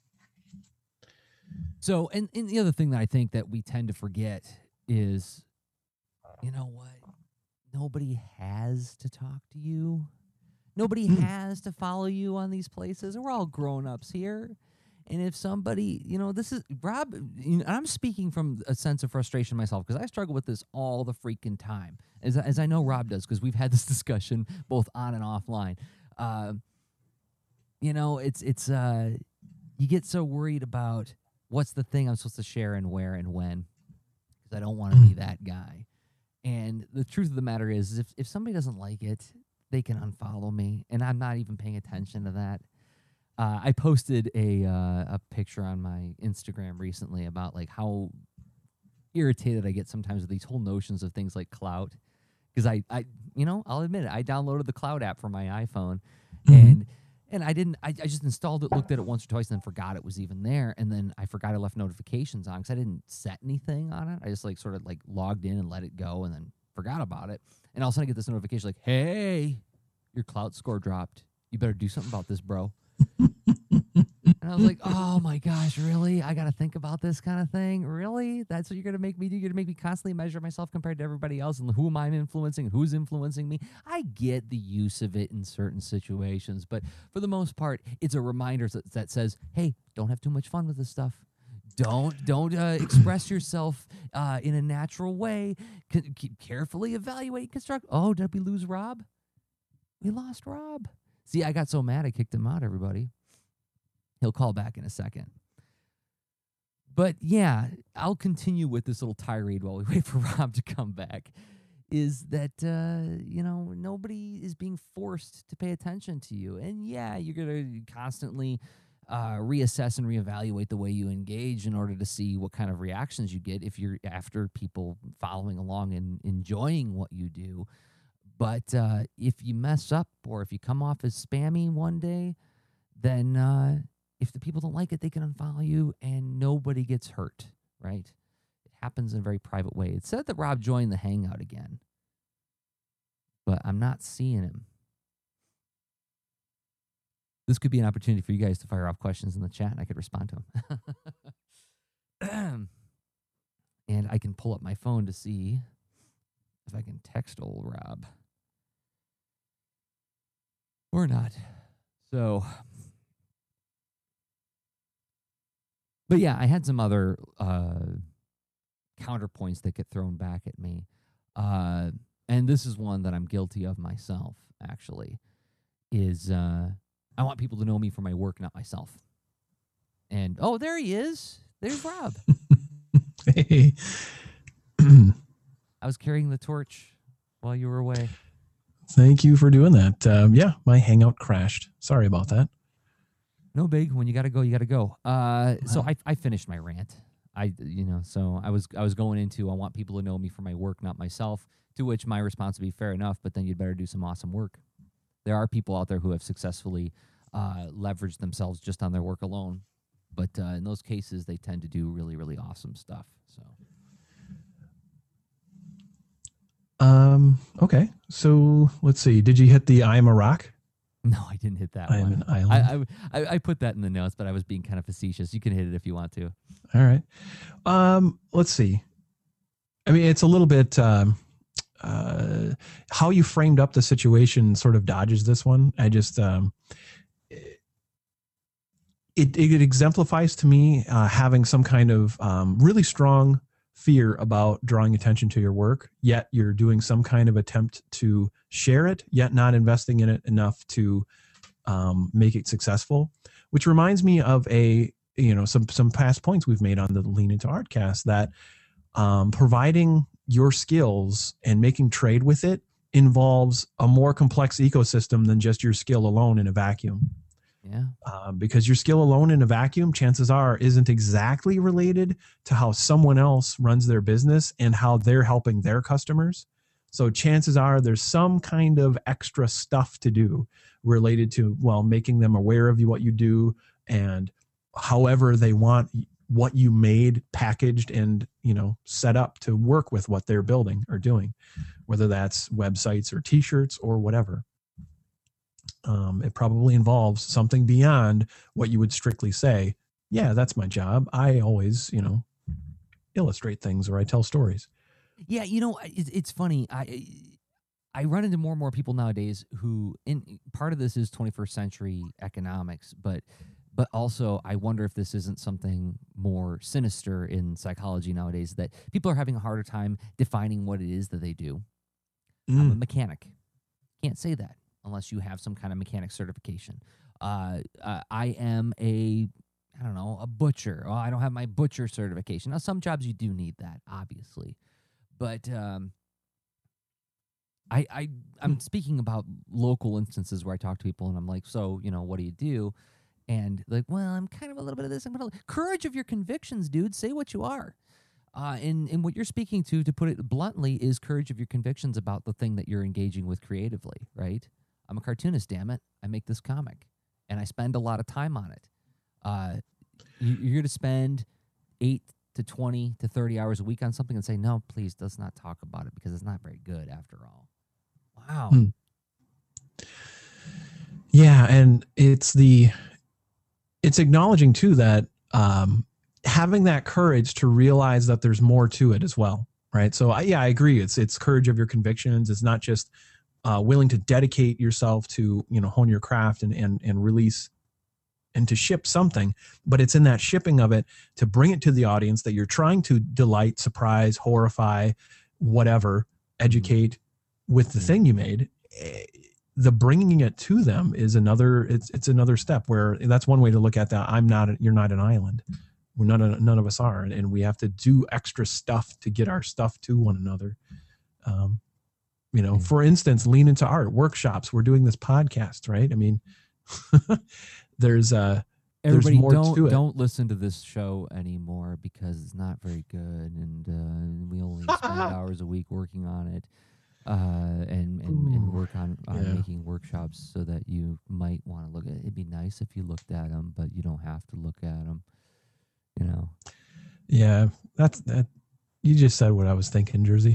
So, and, and the other thing that I think that we tend to forget is, you know what? Nobody has to talk to you. Nobody mm. has to follow you on these places. We're all grown-ups here. And if somebody, you know, this is, Rob, you know, I'm speaking from a sense of frustration myself because I struggle with this all the freaking time, as, as I know Rob does, because we've had this discussion both on and offline. Uh, you know, it's, it's, uh, you get so worried about what's the thing I'm supposed to share and where and when, because I don't want to be that guy. And the truth of the matter is, if, if somebody doesn't like it, they can unfollow me, and I'm not even paying attention to that. Uh, I posted a uh, a picture on my Instagram recently about like how irritated I get sometimes with these whole notions of things like clout, because I, I, you know, I'll admit it, I downloaded the Cloud app for my iPhone, mm-hmm. and and I didn't, I, I just installed it, looked at it once or twice, and then forgot it was even there, and then I forgot I left notifications on because I didn't set anything on it. I just like sort of like logged in and let it go, and then forgot about it, and all of a sudden I get this notification like, "Hey, your Clout score dropped. You better do something about this, bro." And I was like, oh my gosh, really? I got to think about this kind of thing? Really? That's what you're going to make me do? You're going to make me constantly measure myself compared to everybody else and who am I influencing, who's influencing me? I get the use of it in certain situations, but for the most part, it's a reminder that, that says, hey, don't have too much fun with this stuff. Don't don't uh, express yourself uh, in a natural way. C- carefully evaluate, construct. Oh, did we lose Rob? We lost Rob. See, I got so mad I kicked him out, everybody. He'll call back in a second. But yeah, I'll continue with this little tirade while we wait for Rob to come back. Is that, uh, you know, nobody is being forced to pay attention to you. And yeah, you're going to constantly uh, reassess and reevaluate the way you engage in order to see what kind of reactions you get if you're after people following along and enjoying what you do. But uh, if you mess up or if you come off as spammy one day, then uh, if the people don't like it, they can unfollow you and nobody gets hurt, right? Happens in a very private way. It said that Rob joined the Hangout again, but I'm not seeing him. This could be an opportunity for you guys to fire off questions in the chat, and I could respond to them. And I can pull up my phone to see if I can text old Rob or not. So, but yeah, I had some other uh, counterpoints that get thrown back at me. Uh, and this is one that I'm guilty of myself, actually, is uh, I want people to know me for my work, not myself. And, oh, there he is. There's Rob. Hey. I was carrying the torch while you were away. Thank you for doing that. Um, yeah, my Hangout crashed. Sorry about that. No big. When you got to go, you got to go. Uh, so I, I finished my rant. I, you know, so I was, I was going into, I want people to know me for my work, not myself, to which my response would be fair enough, but then you'd better do some awesome work. There are people out there who have successfully uh, leveraged themselves just on their work alone. But uh, in those cases, they tend to do really, really awesome stuff. So, um, okay. So let's see. Did you hit the I am a rock? no, I didn't hit that I am one. an island. I, I I put that in the notes, but I was being kind of facetious. You can hit it if you want to. All right. Um, let's see. I mean, it's a little bit um, uh, how you framed up the situation sort of dodges this one. I just um, it it exemplifies to me uh, having some kind of um, really strong fear about drawing attention to your work, yet you're doing some kind of attempt to share it, yet not investing in it enough to um, make it successful. Which reminds me of a you know some some past points we've made on the Lean Into Artcast that um, providing your skills and making trade with it involves a more complex ecosystem than just your skill alone in a vacuum. Yeah. Uh, because your skill alone in a vacuum, chances are, isn't exactly related to how someone else runs their business and how they're helping their customers. So chances are there's some kind of extra stuff to do related to, well, making them aware of you, what you do, and however they want what you made packaged and, you know, set up to work with what they're building or doing, whether that's websites or t-shirts or whatever. Um, it probably involves something beyond what you would strictly say, yeah, that's my job. I always, you know, illustrate things or I tell stories. Yeah, you know, it's, it's funny. I I run into more and more people nowadays who, in part of this is twenty-first century economics, but but also I wonder if this isn't something more sinister in psychology nowadays, that people are having a harder time defining what it is that they do. Mm. I'm a mechanic. Can't say that unless you have some kind of mechanic certification. Uh, uh, I am a, I don't know, a butcher. Oh, I don't have my butcher certification. Now, some jobs you do need that, obviously. But um, I, I, I'm speaking about local instances where I talk to people and I'm like, so, you know, what do you do? And like, well, I'm kind of a little bit of this. I'm kind of courage of your convictions, dude. Say what you are. Uh, and, and what you're speaking to, to put it bluntly, is courage of your convictions about the thing that you're engaging with creatively, right? I'm a cartoonist, damn it. I make this comic, and I spend a lot of time on it. Uh, you, you're going to spend eight to twenty to thirty hours a week on something and say, no, please, let's not talk about it because it's not very good after all. Wow. Hmm. Yeah, and it's the it's acknowledging, too, that um, having that courage to realize that there's more to it as well, right? So, I, yeah, I agree. It's it's courage of your convictions. It's not just Uh, willing to dedicate yourself to, you know, hone your craft and, and, and release and to ship something, but it's in that shipping of it to bring it to the audience that you're trying to delight, surprise, horrify, whatever, educate mm-hmm. with the mm-hmm. thing you made. The bringing it to them is another, it's, it's another step where that's one way to look at that. I'm not, you're not an island. We're none of, none of us are, and, and we have to do extra stuff to get our stuff to one another. Um, you know, Yeah. for instance, lean into art workshops. We're doing this podcast, right? I mean, there's uh Everybody, there's more don't to it. don't listen to this show anymore because it's not very good, and uh, we only spend hours a week working on it, uh, and and, and Ooh, work on, on yeah. making workshops so that you might want to look at it. It'd be nice if you looked at them, but you don't have to look at them. You know. Yeah, that's that. You just said what I was thinking, Jersey.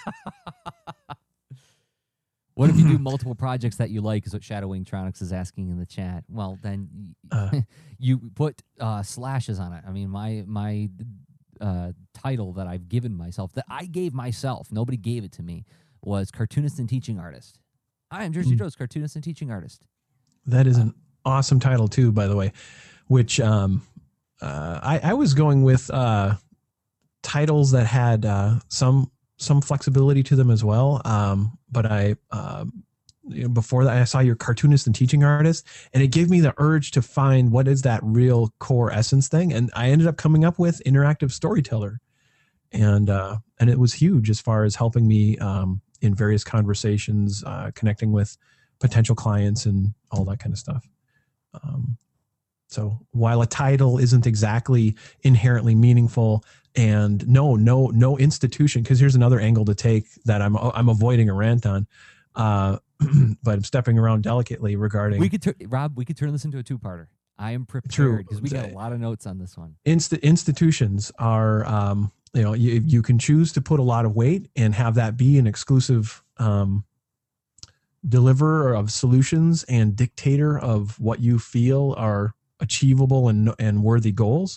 What if you do multiple projects that you like, is what Shadow Wingtronics is asking in the chat. Well, then y- Uh, you put uh, slashes on it. I mean, my my uh, title that I've given myself, that I gave myself, nobody gave it to me, was cartoonist and teaching artist. I am Jersey Mm. Joe's cartoonist and teaching artist. That is an awesome title too, by the way. Which um, uh, I, I was going with uh, titles that had uh, some some flexibility to them as well. Um, but I uh, you know, before that, I saw your cartoonist and teaching artist, and it gave me the urge to find what is that real core essence thing, and I ended up coming up with interactive storyteller, and uh, and it was huge as far as helping me um, in various conversations, uh, connecting with potential clients and all that kind of stuff. Um, so while a title isn't exactly inherently meaningful, and no, no, no institution, because here's another angle to take that I'm I'm avoiding a rant on, uh, but I'm stepping around delicately regarding. We could, tur- Rob, we could turn this into a two-parter. I am True. prepared because we got a lot of notes on this one. Inst- institutions are, um, you know, you, you can choose to put a lot of weight and have that be an exclusive um, deliverer of solutions and dictator of what you feel are achievable and and worthy goals.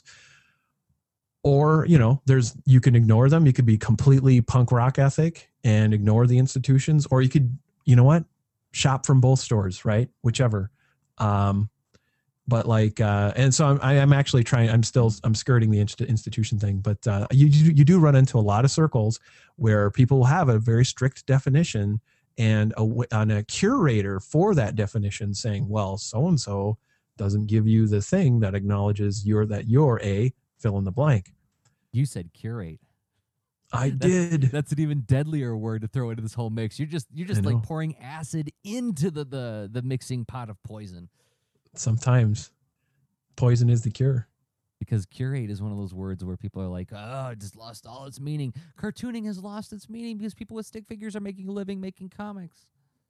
Or, you know, there's, you can ignore them. You could be completely punk rock ethic and ignore the institutions, or you could, you know what, shop from both stores, right? Whichever. Um, but like, uh, and so I'm, I'm actually trying, I'm still, I'm skirting the inst- institution thing, but uh, you, you do run into a lot of circles where people have a very strict definition and a, on a curator for that definition saying, well, so-and-so doesn't give you the thing that acknowledges you're, that you're a fill in the blank. You said curate. I That's, did. That's an even deadlier word to throw into this whole mix. You're just you're just I like know. pouring acid into the, the the mixing pot of poison. Sometimes poison is the cure. Because curate is one of those words where people are like, oh, it just lost all its meaning. Cartooning has lost its meaning because people with stick figures are making a living making comics.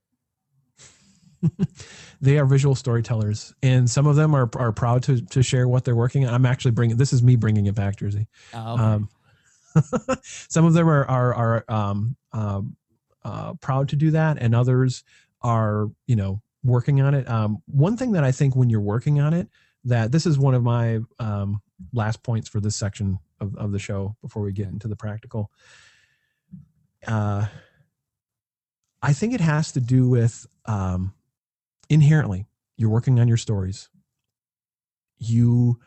They are visual storytellers, and some of them are are proud to to share what they're working on. I'm actually bringing, this is me bringing it back, Jersey. Oh, okay. Um, some of them are are are um, um, uh, proud to do that, and others are, you know, working on it. Um, one thing that I think when you're working on it, that this is one of my um, last points for this section of, of the show before we get into the practical. Uh, I think it has to do with um, inherently, you're working on your stories. You,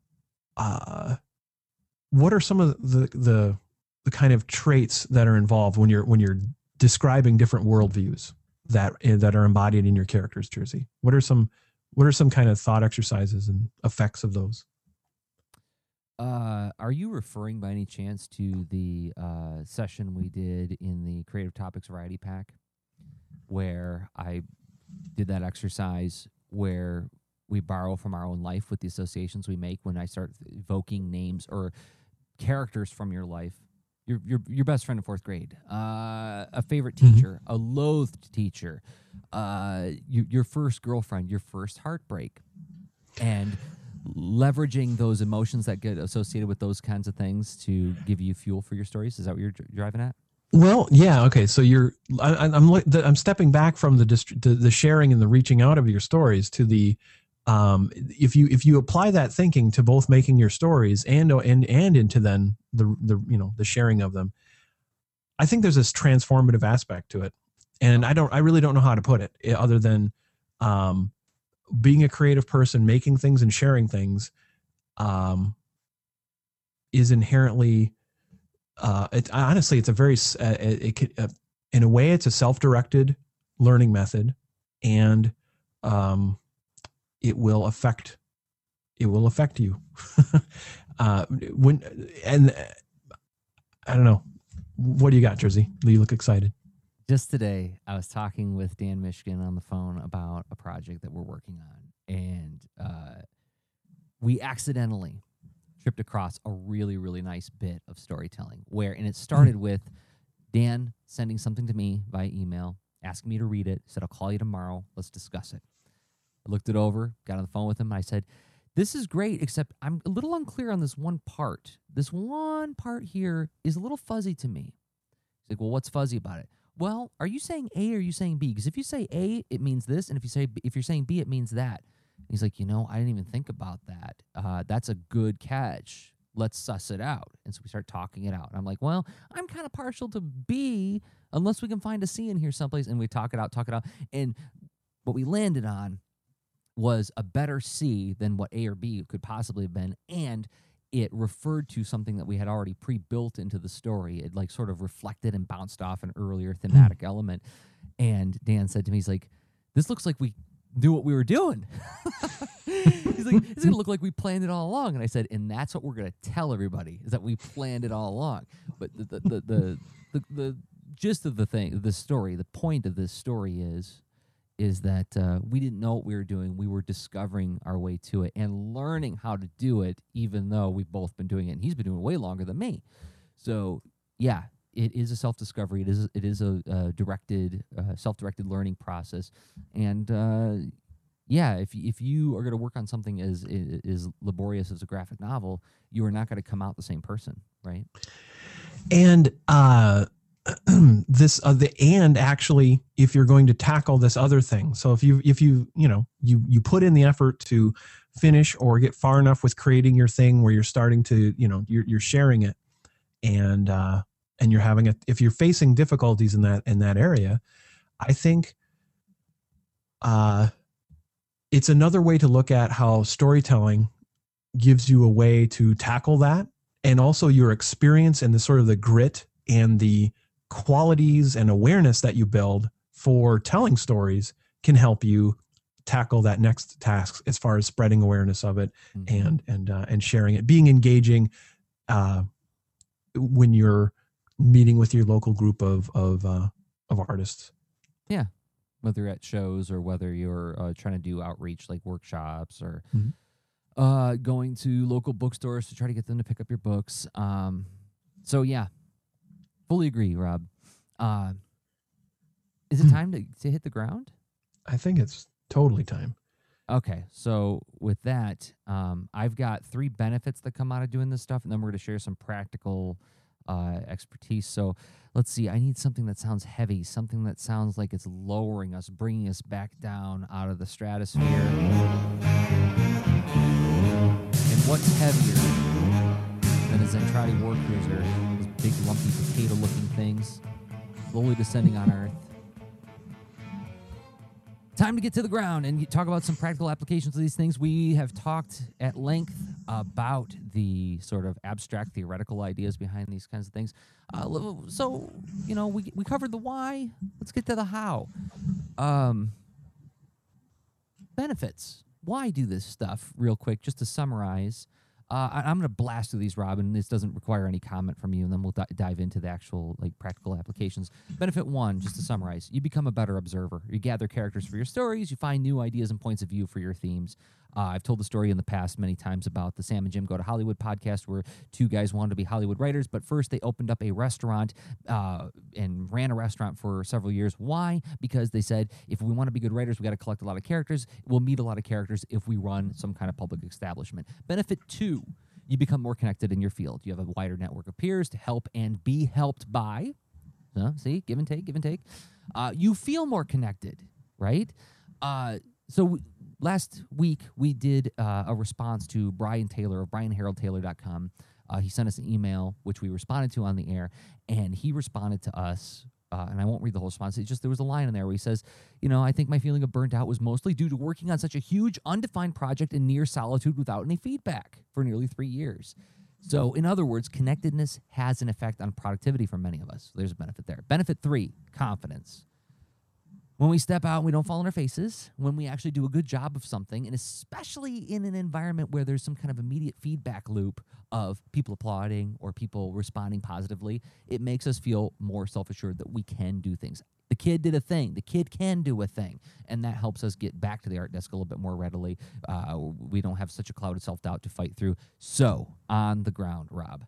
uh, what are some of the, the, the kind of traits that are involved when you're, when you're describing different worldviews that, that are embodied in your characters, Jersey? What are some, what are some kind of thought exercises and effects of those? Uh, are you referring by any chance to the uh, session we did in the Creative Topics Variety Pack, where I did that exercise where we borrow from our own life with the associations we make when I start evoking names or characters from your life? Your your your best friend in fourth grade, uh, a favorite teacher, mm-hmm. a loathed teacher, uh, you, your first girlfriend, your first heartbreak, and leveraging those emotions that get associated with those kinds of things to give you fuel for your stories. Is that what you're dri- driving at? Well, yeah. Okay. So you're, I, I'm, I'm stepping back from the, dist- the, the sharing and the reaching out of your stories to the, um, if you, if you apply that thinking to both making your stories and, and, and into then the, the, you know, the sharing of them, I think there's this transformative aspect to it. And I don't, I really don't know how to put it other than, um, being a creative person, making things and sharing things, um, is inherently, uh, it, honestly, it's a very, uh, it, it could, uh, in a way, it's a self-directed learning method, and, um, it will affect, it will affect you. Uh, when and uh, I don't know. What do you got, Jersey? You look excited. Just today, I was talking with Dan Michigan on the phone about a project that we're working on, and uh, we accidentally tripped across a really, really nice bit of storytelling where, and it started with Dan sending something to me via email, asking me to read it, said, I'll call you tomorrow. Let's discuss it. I looked it over, got on the phone with him, and I said, this is great, except I'm a little unclear on this one part. This one part here is a little fuzzy to me. He's like, well, what's fuzzy about it? Well, are you saying A or are you saying B? Because if you say A, it means this, and if you say B, if you're saying B, it means that. And he's like, you know, I didn't even think about that. Uh, that's a good catch. Let's suss it out. And so we start talking it out. And I'm like, well, I'm kind of partial to B unless we can find a C in here someplace. And we talk it out, talk it out. And what we landed on was a better C than what A or B could possibly have been. And it referred to something that we had already pre-built into the story. It like sort of reflected and bounced off an earlier thematic element. And Dan said to me, he's like, this looks like we knew what we were doing. He's like, it's going to look like we planned it all along. And I said, and that's what we're going to tell everybody, is that we planned it all along. But the the the the, the, the gist of the thing, the story, the point of this story is, is that uh, we didn't know what we were doing. We were discovering our way to it and learning how to do it, even though we've both been doing it. And he's been doing it way longer than me. So, yeah, it is a self-discovery. It is it is a, a directed, uh, self-directed learning process. And, uh, yeah, if, if you are going to work on something as, as laborious as a graphic novel, you are not going to come out the same person, right? And uh this uh, the and actually, if you're going to tackle this other thing, so if you if you you know you you put in the effort to finish or get far enough with creating your thing where you're starting to you know you're you're sharing it, and uh and you're having a if you're facing difficulties in that in that area, I think uh it's another way to look at how storytelling gives you a way to tackle that, and also your experience and the sort of the grit and the qualities and awareness that you build for telling stories can help you tackle that next task as far as spreading awareness of it mm-hmm. and and uh, and sharing it, being engaging uh, when you're meeting with your local group of of uh, of artists. Yeah, whether you're at shows or whether you're uh, trying to do outreach like workshops or mm-hmm. uh, going to local bookstores to try to get them to pick up your books. Um, so yeah. Fully agree, Rob. Uh, is it time to, to hit the ground? I think it's totally time. Okay, so with that, um, I've got three benefits that come out of doing this stuff, and then we're going to share some practical uh, expertise. So let's see. I need something that sounds heavy, something that sounds like it's lowering us, bringing us back down out of the stratosphere. And what's heavier than a Zentradi War Cruiser? Big lumpy potato looking things slowly descending on Earth. Time to get to the ground and talk about some practical applications of these things. We have talked at length about the sort of abstract theoretical ideas behind these kinds of things. Uh, so, you know, we we covered the why. Let's get to the how. Um, benefits. Why do this stuff real quick, just to summarize. Uh, I, I'm going to blast through these, Robin. This doesn't require any comment from you, and then we'll di- dive into the actual like practical applications. Benefit one, just to summarize, you become a better observer. You gather characters for your stories. You find new ideas and points of view for your themes. Uh, I've told the story in the past many times about the Sam and Jim Go to Hollywood podcast where two guys wanted to be Hollywood writers, but first they opened up a restaurant uh, and ran a restaurant for several years. Why? Because they said, if we want to be good writers, we got to collect a lot of characters. We'll meet a lot of characters if we run some kind of public establishment. Benefit two, you become more connected in your field. You have a wider network of peers to help and be helped by. Uh, see, give and take, give and take. Uh, you feel more connected, right? Uh, so last week, we did uh, a response to Brian Taylor of brian harold taylor dot com. Uh, he sent us an email, which we responded to on the air, and he responded to us, uh, and I won't read the whole response. It's just there was a line in there where he says, you know, I think my feeling of burnt out was mostly due to working on such a huge, undefined project in near solitude without any feedback for nearly three years. So, in other words, connectedness has an effect on productivity for many of us. There's a benefit there. Benefit three, confidence. when we step out and we don't fall on our faces, when we actually do a good job of something, and especially in an environment where there's some kind of immediate feedback loop of people applauding or people responding positively, it makes us feel more self-assured that we can do things. The kid did a thing. The kid can do a thing. And that helps us get back to the art desk a little bit more readily. Uh, we don't have such a cloud of self-doubt to fight through. So, on the ground, Rob.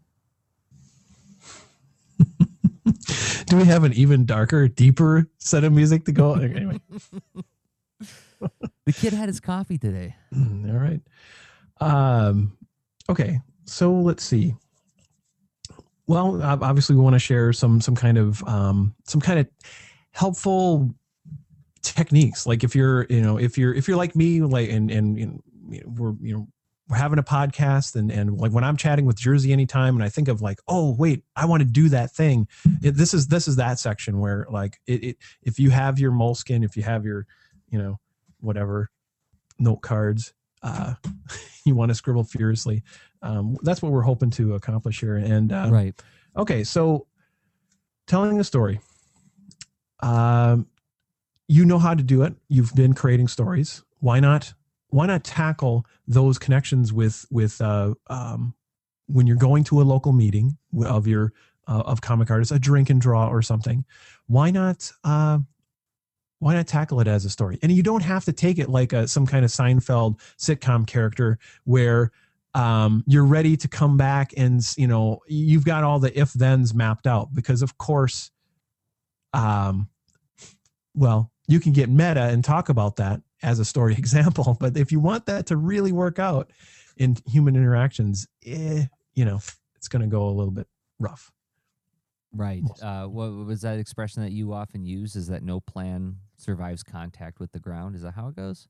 Do we have an even darker, deeper set of music to go? Anyway. The kid had his coffee today. All right. Um, okay. So let's see. Well, obviously we want to share some, some kind of, um, some kind of helpful techniques. Like if you're, you know, if you're, if you're like me, like, and, and, and we're, you know, we're having a podcast and, and like when I'm chatting with Jersey anytime and I think of like, oh wait, I want to do that thing. It, this is, this is that section where like it, it, if you have your Moleskine, if you have your, you know, whatever note cards, uh, you want to scribble furiously. Um, that's what we're hoping to accomplish here. And, uh, right. Okay. So telling a story, um, you know how to do it. You've been creating stories. Why not? Why not tackle those connections with with uh, um, when you're going to a local meeting of your uh, of comic artists, a drink and draw or something? Why not? Uh, why not tackle it as a story? And you don't have to take it like a, some kind of Seinfeld sitcom character where um, you're ready to come back and you know you've got all the if thens mapped out because of course, um, well you can get meta and talk about that as a story example. But if you want that to really work out in human interactions, eh, you know, it's going to go a little bit rough. Right. Uh, what was that expression that you often use? Is that no plan survives contact with the ground? Is that how it goes?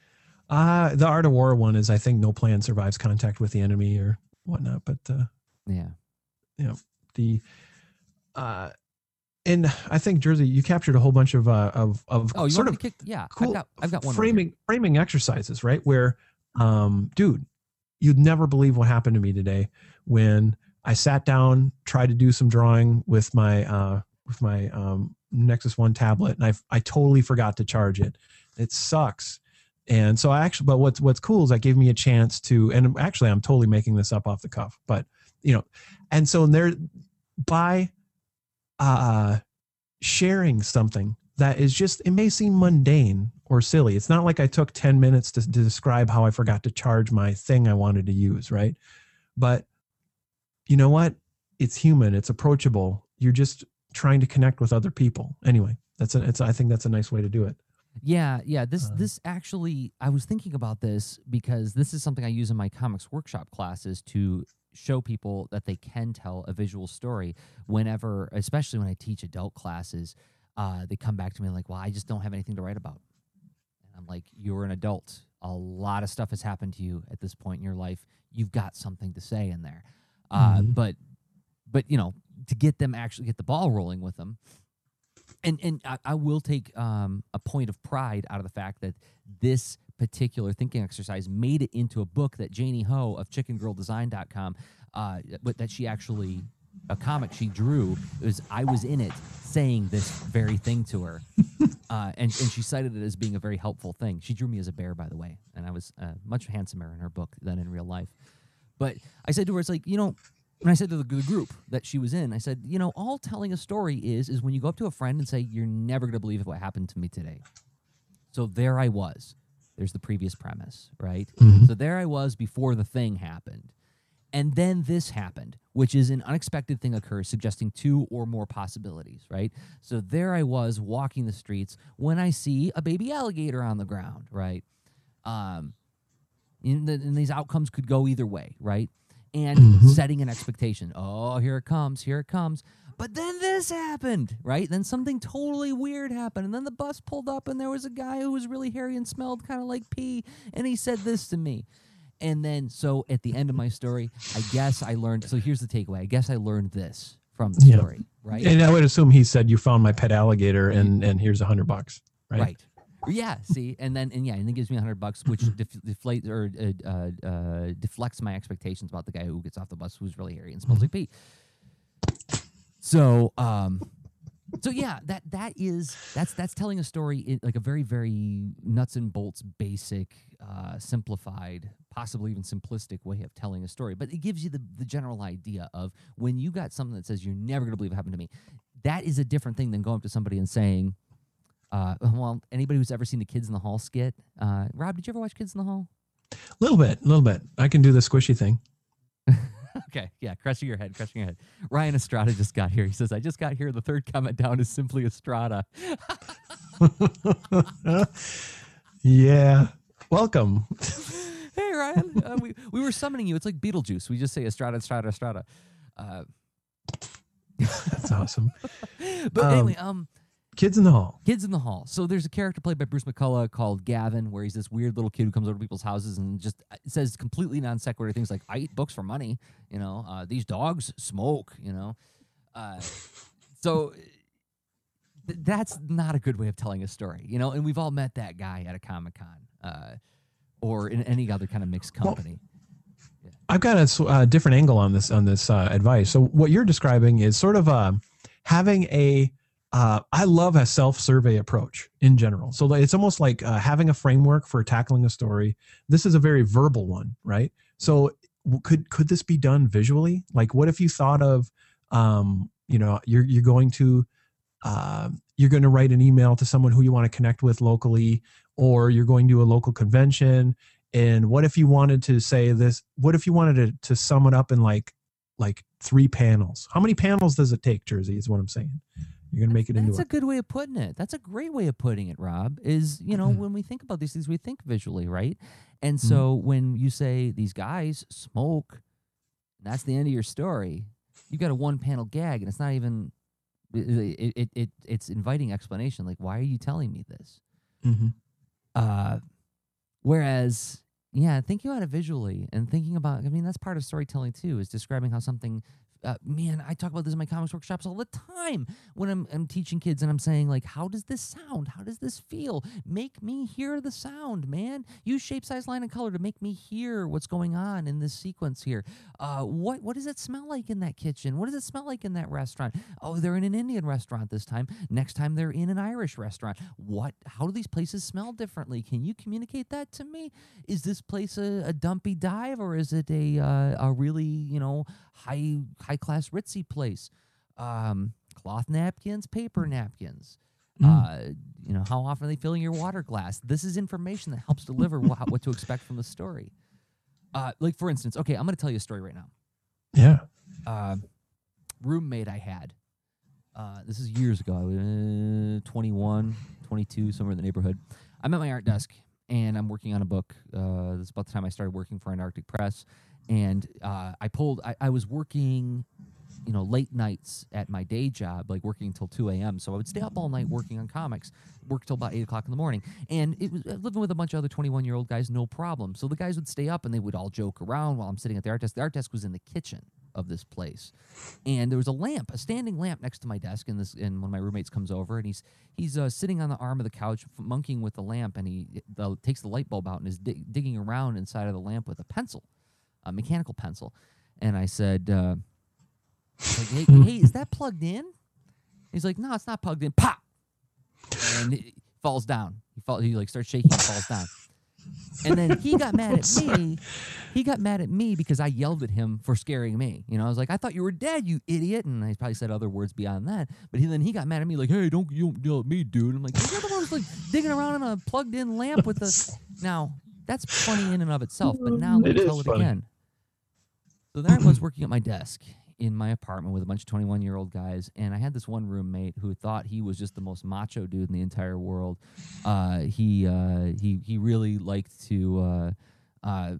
Uh, the Art of War one is, I think, no plan survives contact with the enemy or whatnot. But uh, yeah, you know, the, uh, and I think Jersey, you captured a whole bunch of uh, of of oh, you sort want of me to kick? Yeah, cool I've got I've got one framing framing exercises, right? Where, um, dude, you'd never believe what happened to me today when I sat down, tried to do some drawing with my uh, with my um, Nexus One tablet, and I I totally forgot to charge it. It sucks. And so I actually, but what's what's cool is that gave me a chance to, and actually I'm totally making this up off the cuff, but you know, and so there by. Uh, sharing something that is just, it may seem mundane or silly. It's not like I took ten minutes to, to describe how I forgot to charge my thing I wanted to use, right? But you know what? It's human. It's approachable. You're just trying to connect with other people. Anyway, that's a, it's, I think that's a nice way to do it. Yeah, yeah. This Um, this actually, I was thinking about this because this is something I use in my comics workshop classes to show people that they can tell a visual story whenever, especially when I teach adult classes, uh, they come back to me like, well, I just don't have anything to write about. And I'm like, you're an adult. A lot of stuff has happened to you at this point in your life. You've got something to say in there. Uh, Mhm. But, but you know, to get them actually get the ball rolling with them, and and I, I will take um, a point of pride out of the fact that this particular thinking exercise made it into a book that Janie Ho of chicken girl design dot com, uh, but that she actually, a comic she drew, it was I was in it saying this very thing to her. uh, and, and she cited it as being a very helpful thing. She drew me as a bear, by the way, and I was uh, much handsomer in her book than in real life. But I said to her, it's like, you know, and I said to the, the group that she was in, I said, you know, all telling a story is, is when you go up to a friend and say, you're never going to believe what happened to me today. So there I was. There's the previous premise, right? Mhm. So there I was before the thing happened. And then this happened, which is an unexpected thing occurs, suggesting two or more possibilities, right? So there I was walking the streets when I see a baby alligator on the ground, right? Um, and, the, and these outcomes could go either way, right? And Mhm. setting an expectation. Oh, here it comes, here it comes. But then this happened, right? Then something totally weird happened. And then the bus pulled up and there was a guy who was really hairy and smelled kind of like pee. And he said this to me. And then, so at the end of my story, I guess I learned. So here's the takeaway. I guess I learned this from the Yeah. story, right? And I would assume he said, you found my pet alligator and, and here's a hundred bucks, right? Right. Yeah. See, and then and yeah, and then gives me a hundred bucks, which def- deflates or uh, uh, uh, deflects my expectations about the guy who gets off the bus who's really hairy and smells like pee. So, um, So yeah, that that is that's that's telling a story in like a very very nuts and bolts, basic, uh, simplified, possibly even simplistic way of telling a story. But it gives you the the general idea of when you got something that says you're never going to believe it happened to me. That is a different thing than going up to somebody and saying, uh, "Well, anybody who's ever seen the Kids in the Hall skit, uh, Rob, did you ever watch Kids in the Hall?" A little bit, a little bit. I can do the squishy thing. Okay, yeah, crushing your head, crushing your head. Ryan Estrada just got here. He says, I just got here. The third comment down is simply Estrada. Yeah. Welcome. Hey, Ryan. Uh, we, we were summoning you. It's like Beetlejuice. We just say Estrada, Estrada, Estrada. Uh, That's awesome. But Um, anyway, um, Kids in the Hall. Kids in the Hall. So there's a character played by Bruce McCullough called Gavin, where he's this weird little kid who comes over to people's houses and just says completely non sequitur things like, I eat books for money, you know, uh, these dogs smoke, you know. Uh, so th- that's not a good way of telling a story, you know, and we've all met that guy at a Comic-Con uh, or in any other kind of mixed company. Well, I've got a s- uh, different angle on this on this uh, advice. So what you're describing is sort of uh, having a Uh, I love a self-survey approach in general. So it's almost like uh, having a framework for tackling a story. This is a very verbal one, right? So could could this be done visually? Like, what if you thought of, um, you know, you're you're going to uh, you're going to write an email to someone who you want to connect with locally, or you're going to a local convention. And what if you wanted to say this? What if you wanted to to sum it up in like like three panels? How many panels does it take, Jersey? Is what I'm saying. You're going to make it into That's a, a good way of putting it. That's a great way of putting it, Rob, is, you know, when we think about these things, we think visually, right? And so when you say these guys smoke, that's the end of your story, you've got a one-panel gag, and it's not even, it, it, it it's inviting explanation. Like, why are you telling me this? Mm-hmm. Uh, whereas, yeah, thinking about it visually and thinking about, I mean, that's part of storytelling too, is describing how something, uh, man, I talk about this in my comics workshops all the time when I'm, I'm teaching kids and I'm saying, like, how does this sound? How does this feel? Make me hear the sound, man. Use shape, size, line, and color to make me hear what's going on in this sequence here. Uh, what what does it smell like in that kitchen? What does it smell like in that restaurant? Oh, they're in an Indian restaurant this time. Next time they're in an Irish restaurant. What? How do these places smell differently? Can you communicate that to me? Is this place a, a dumpy dive, or is it a uh, a really, you know, high high class ritzy place? Um, cloth napkins, paper napkins. Mm. Uh, you know, how often are they filling your water glass? This is information that helps deliver what, what to expect from the story. Uh, like, for instance, okay, I'm going to tell you a story right now. Yeah. Uh, roommate I had. Uh, this is years ago. I was uh, twenty-one, twenty-two, somewhere in the neighborhood. I'm at my art desk, and I'm working on a book. Uh, this is about the time I started working for Antarctic Press. And uh, I pulled, I, I was working, you know, late nights at my day job, like working until two a.m. So I would stay up all night working on comics, work till about eight o'clock in the morning. And it was living with a bunch of other twenty-one-year-old guys, no problem. So the guys would stay up and they would all joke around while I'm sitting at the art desk. The art desk was in the kitchen of this place. And there was a lamp, a standing lamp next to my desk, and this and one of my roommates comes over and he's he's uh, sitting on the arm of the couch monkeying with the lamp, and he the, takes the light bulb out and is dig- digging around inside of the lamp with a pencil, a mechanical pencil. And I said, uh, like, hey, hey, is that plugged in? He's like, no, it's not plugged in. Pop! And he falls down. He fall, he like starts shaking and falls down. And then he got mad at me. He got mad at me because I yelled at him for scaring me. You know, I was like, I thought you were dead, you idiot. And I probably said other words beyond that. But he, then he got mad at me like, hey, don't, you don't yell at me, dude. I'm like, you're the one who's like digging around in a plugged-in lamp with a... Now, that's funny in and of itself, but now let me It tell is it funny. again. So there I was working at my desk in my apartment with a bunch of twenty-one-year-old guys, and I had this one roommate who thought he was just the most macho dude in the entire world. Uh, he uh, he he really liked to uh, uh,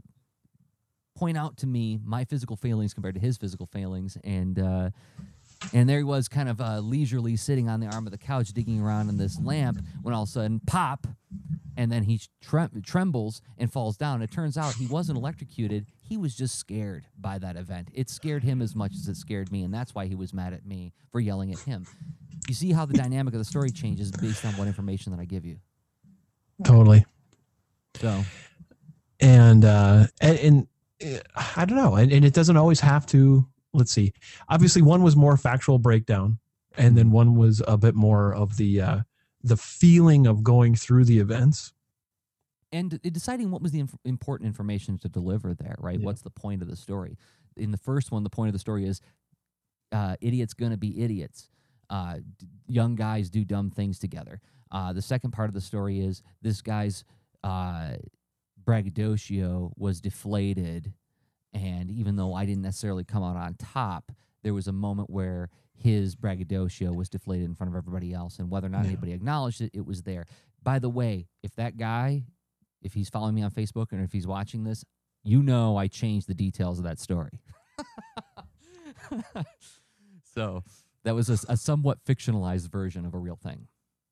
point out to me my physical failings compared to his physical failings, and uh, and there he was, kind of uh, leisurely sitting on the arm of the couch, digging around in this lamp, when all of a sudden, pop, and then he trem- trembles and falls down. It turns out he wasn't electrocuted. He was just scared by that event. It scared him as much as it scared me, and that's why he was mad at me for yelling at him. You see how the dynamic of the story changes based on what information that I give you. Totally. So, And, uh, and, and uh, I don't know. And, and it doesn't always have to, let's see. Obviously, one was more factual breakdown. and then one was a bit more of the uh, the feeling of going through the events. And deciding what was the inf- important information to deliver there, right? Yeah. What's the point of the story? In the first one, the point of the story is uh, idiots gonna be idiots. Uh, d- young guys do dumb things together. Uh, the second part of the story is this guy's uh, braggadocio was deflated, and even though I didn't necessarily come out on top, there was a moment where his braggadocio was deflated in front of everybody else, and whether or not Yeah. anybody acknowledged it, it was there. By the way, if that guy, if he's following me on Facebook and if he's watching this, you know I changed the details of that story. So that was a, a somewhat fictionalized version of a real thing.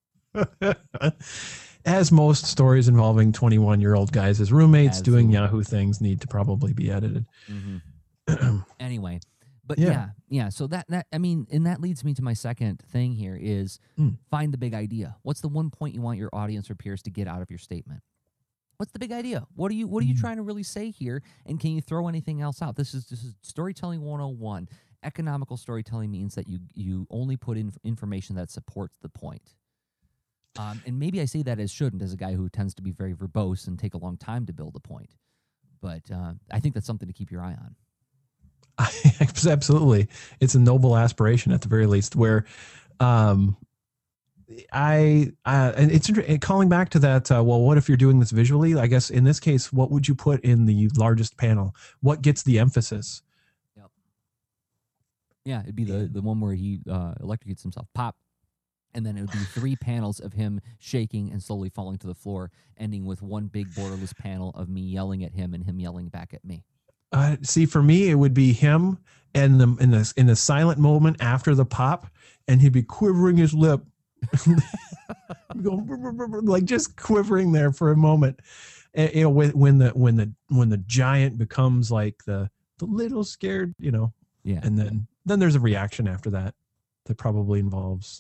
As most stories involving twenty-one-year-old guys as roommates Absolutely. doing Yahoo things need to probably be edited. Mm-hmm. Anyway, but yeah. yeah, yeah. So that that I mean, and that leads me to my second thing here is Mm. find the big idea. What's the one point you want your audience or peers to get out of your statement? What's the big idea? What are you What are you Mm. trying to really say here? And can you throw anything else out? This is this is storytelling one oh one. Economical storytelling means that you you only put in information that supports the point. Um, and maybe I say that as shouldn't, as a guy who tends to be very verbose and take a long time to build a point. But uh, I think that's something to keep your eye on. Absolutely, it's a noble aspiration at the very least. Where, um, I, uh, and it's inter- calling back to that. Uh, well, what if you're doing this visually? I guess in this case, what would you put in the largest panel? What gets the emphasis? Yep. Yeah, it'd be the the one where he uh, electrocutes himself. Pop. And then it would be three panels of him shaking and slowly falling to the floor, ending with one big borderless panel of me yelling at him and him yelling back at me. Uh, see, for me, it would be him and the in the in the silent moment after the pop, and he'd be quivering his lip, going like just quivering there for a moment. And, you know, when, when the when the when the giant becomes like the the little scared, you know, Yeah. and then then there's a reaction after that that probably involves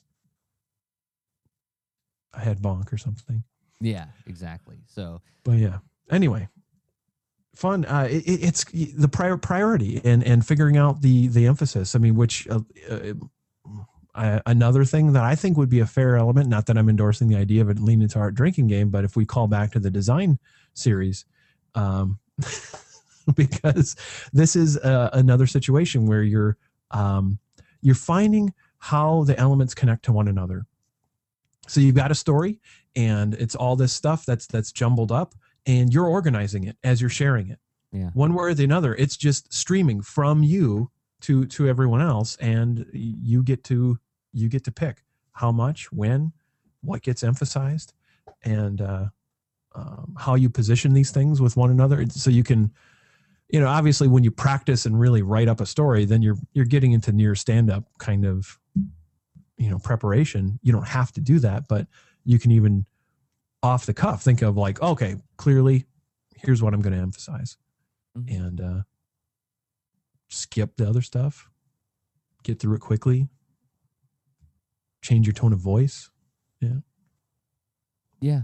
a head bonk or something. Yeah, exactly. So, but yeah. Anyway, fun. Uh, it, it's the prior priority and and figuring out the the emphasis. I mean, which uh, uh, uh, another thing that I think would be a fair element. Not that I'm endorsing the idea of it leaning into our drinking game, but if we call back to the design series, um, because this is uh, another situation where you're um, you're finding how the elements connect to one another. So you've got a story and it's all this stuff that's that's jumbled up and you're organizing it as you're sharing it. Yeah. One way or the other, it's just streaming from you to to everyone else, and you get to you get to pick how much, when, what gets emphasized, and uh, um, how you position these things with one another. So you can, you know, obviously when you practice and really write up a story, then you're you're getting into near stand-up kind of, you know, preparation. You don't have to do that, but you can even off the cuff think of like, okay, clearly here's what I'm going to emphasize. Mm-hmm. And uh, skip the other stuff, get through it quickly, change your tone of voice. Yeah. Yeah.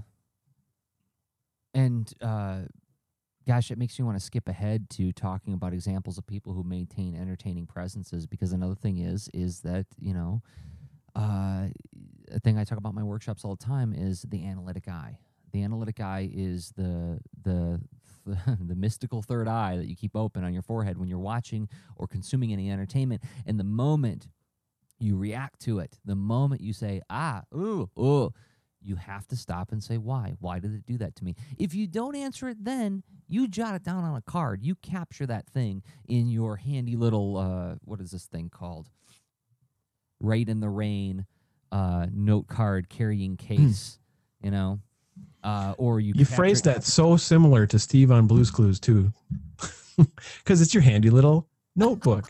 And uh, gosh, it makes me want to skip ahead to talking about examples of people who maintain entertaining presences, because another thing is, is that, you know, Uh, a thing I talk about in my workshops all the time is the analytic eye. The analytic eye is the the the mystical third eye that you keep open on your forehead when you're watching or consuming any entertainment. And the moment you react to it, the moment you say, ah, ooh, ooh, you have to stop and say, why? Why did it do that to me? If you don't answer it then, you jot it down on a card. You capture that thing in your handy little, uh, what is this thing called? Right in the Rain uh, note card carrying case, you know, uh, or you. You phrased that so similar to Steve on Blue's Clues too, because it's your handy little notebook.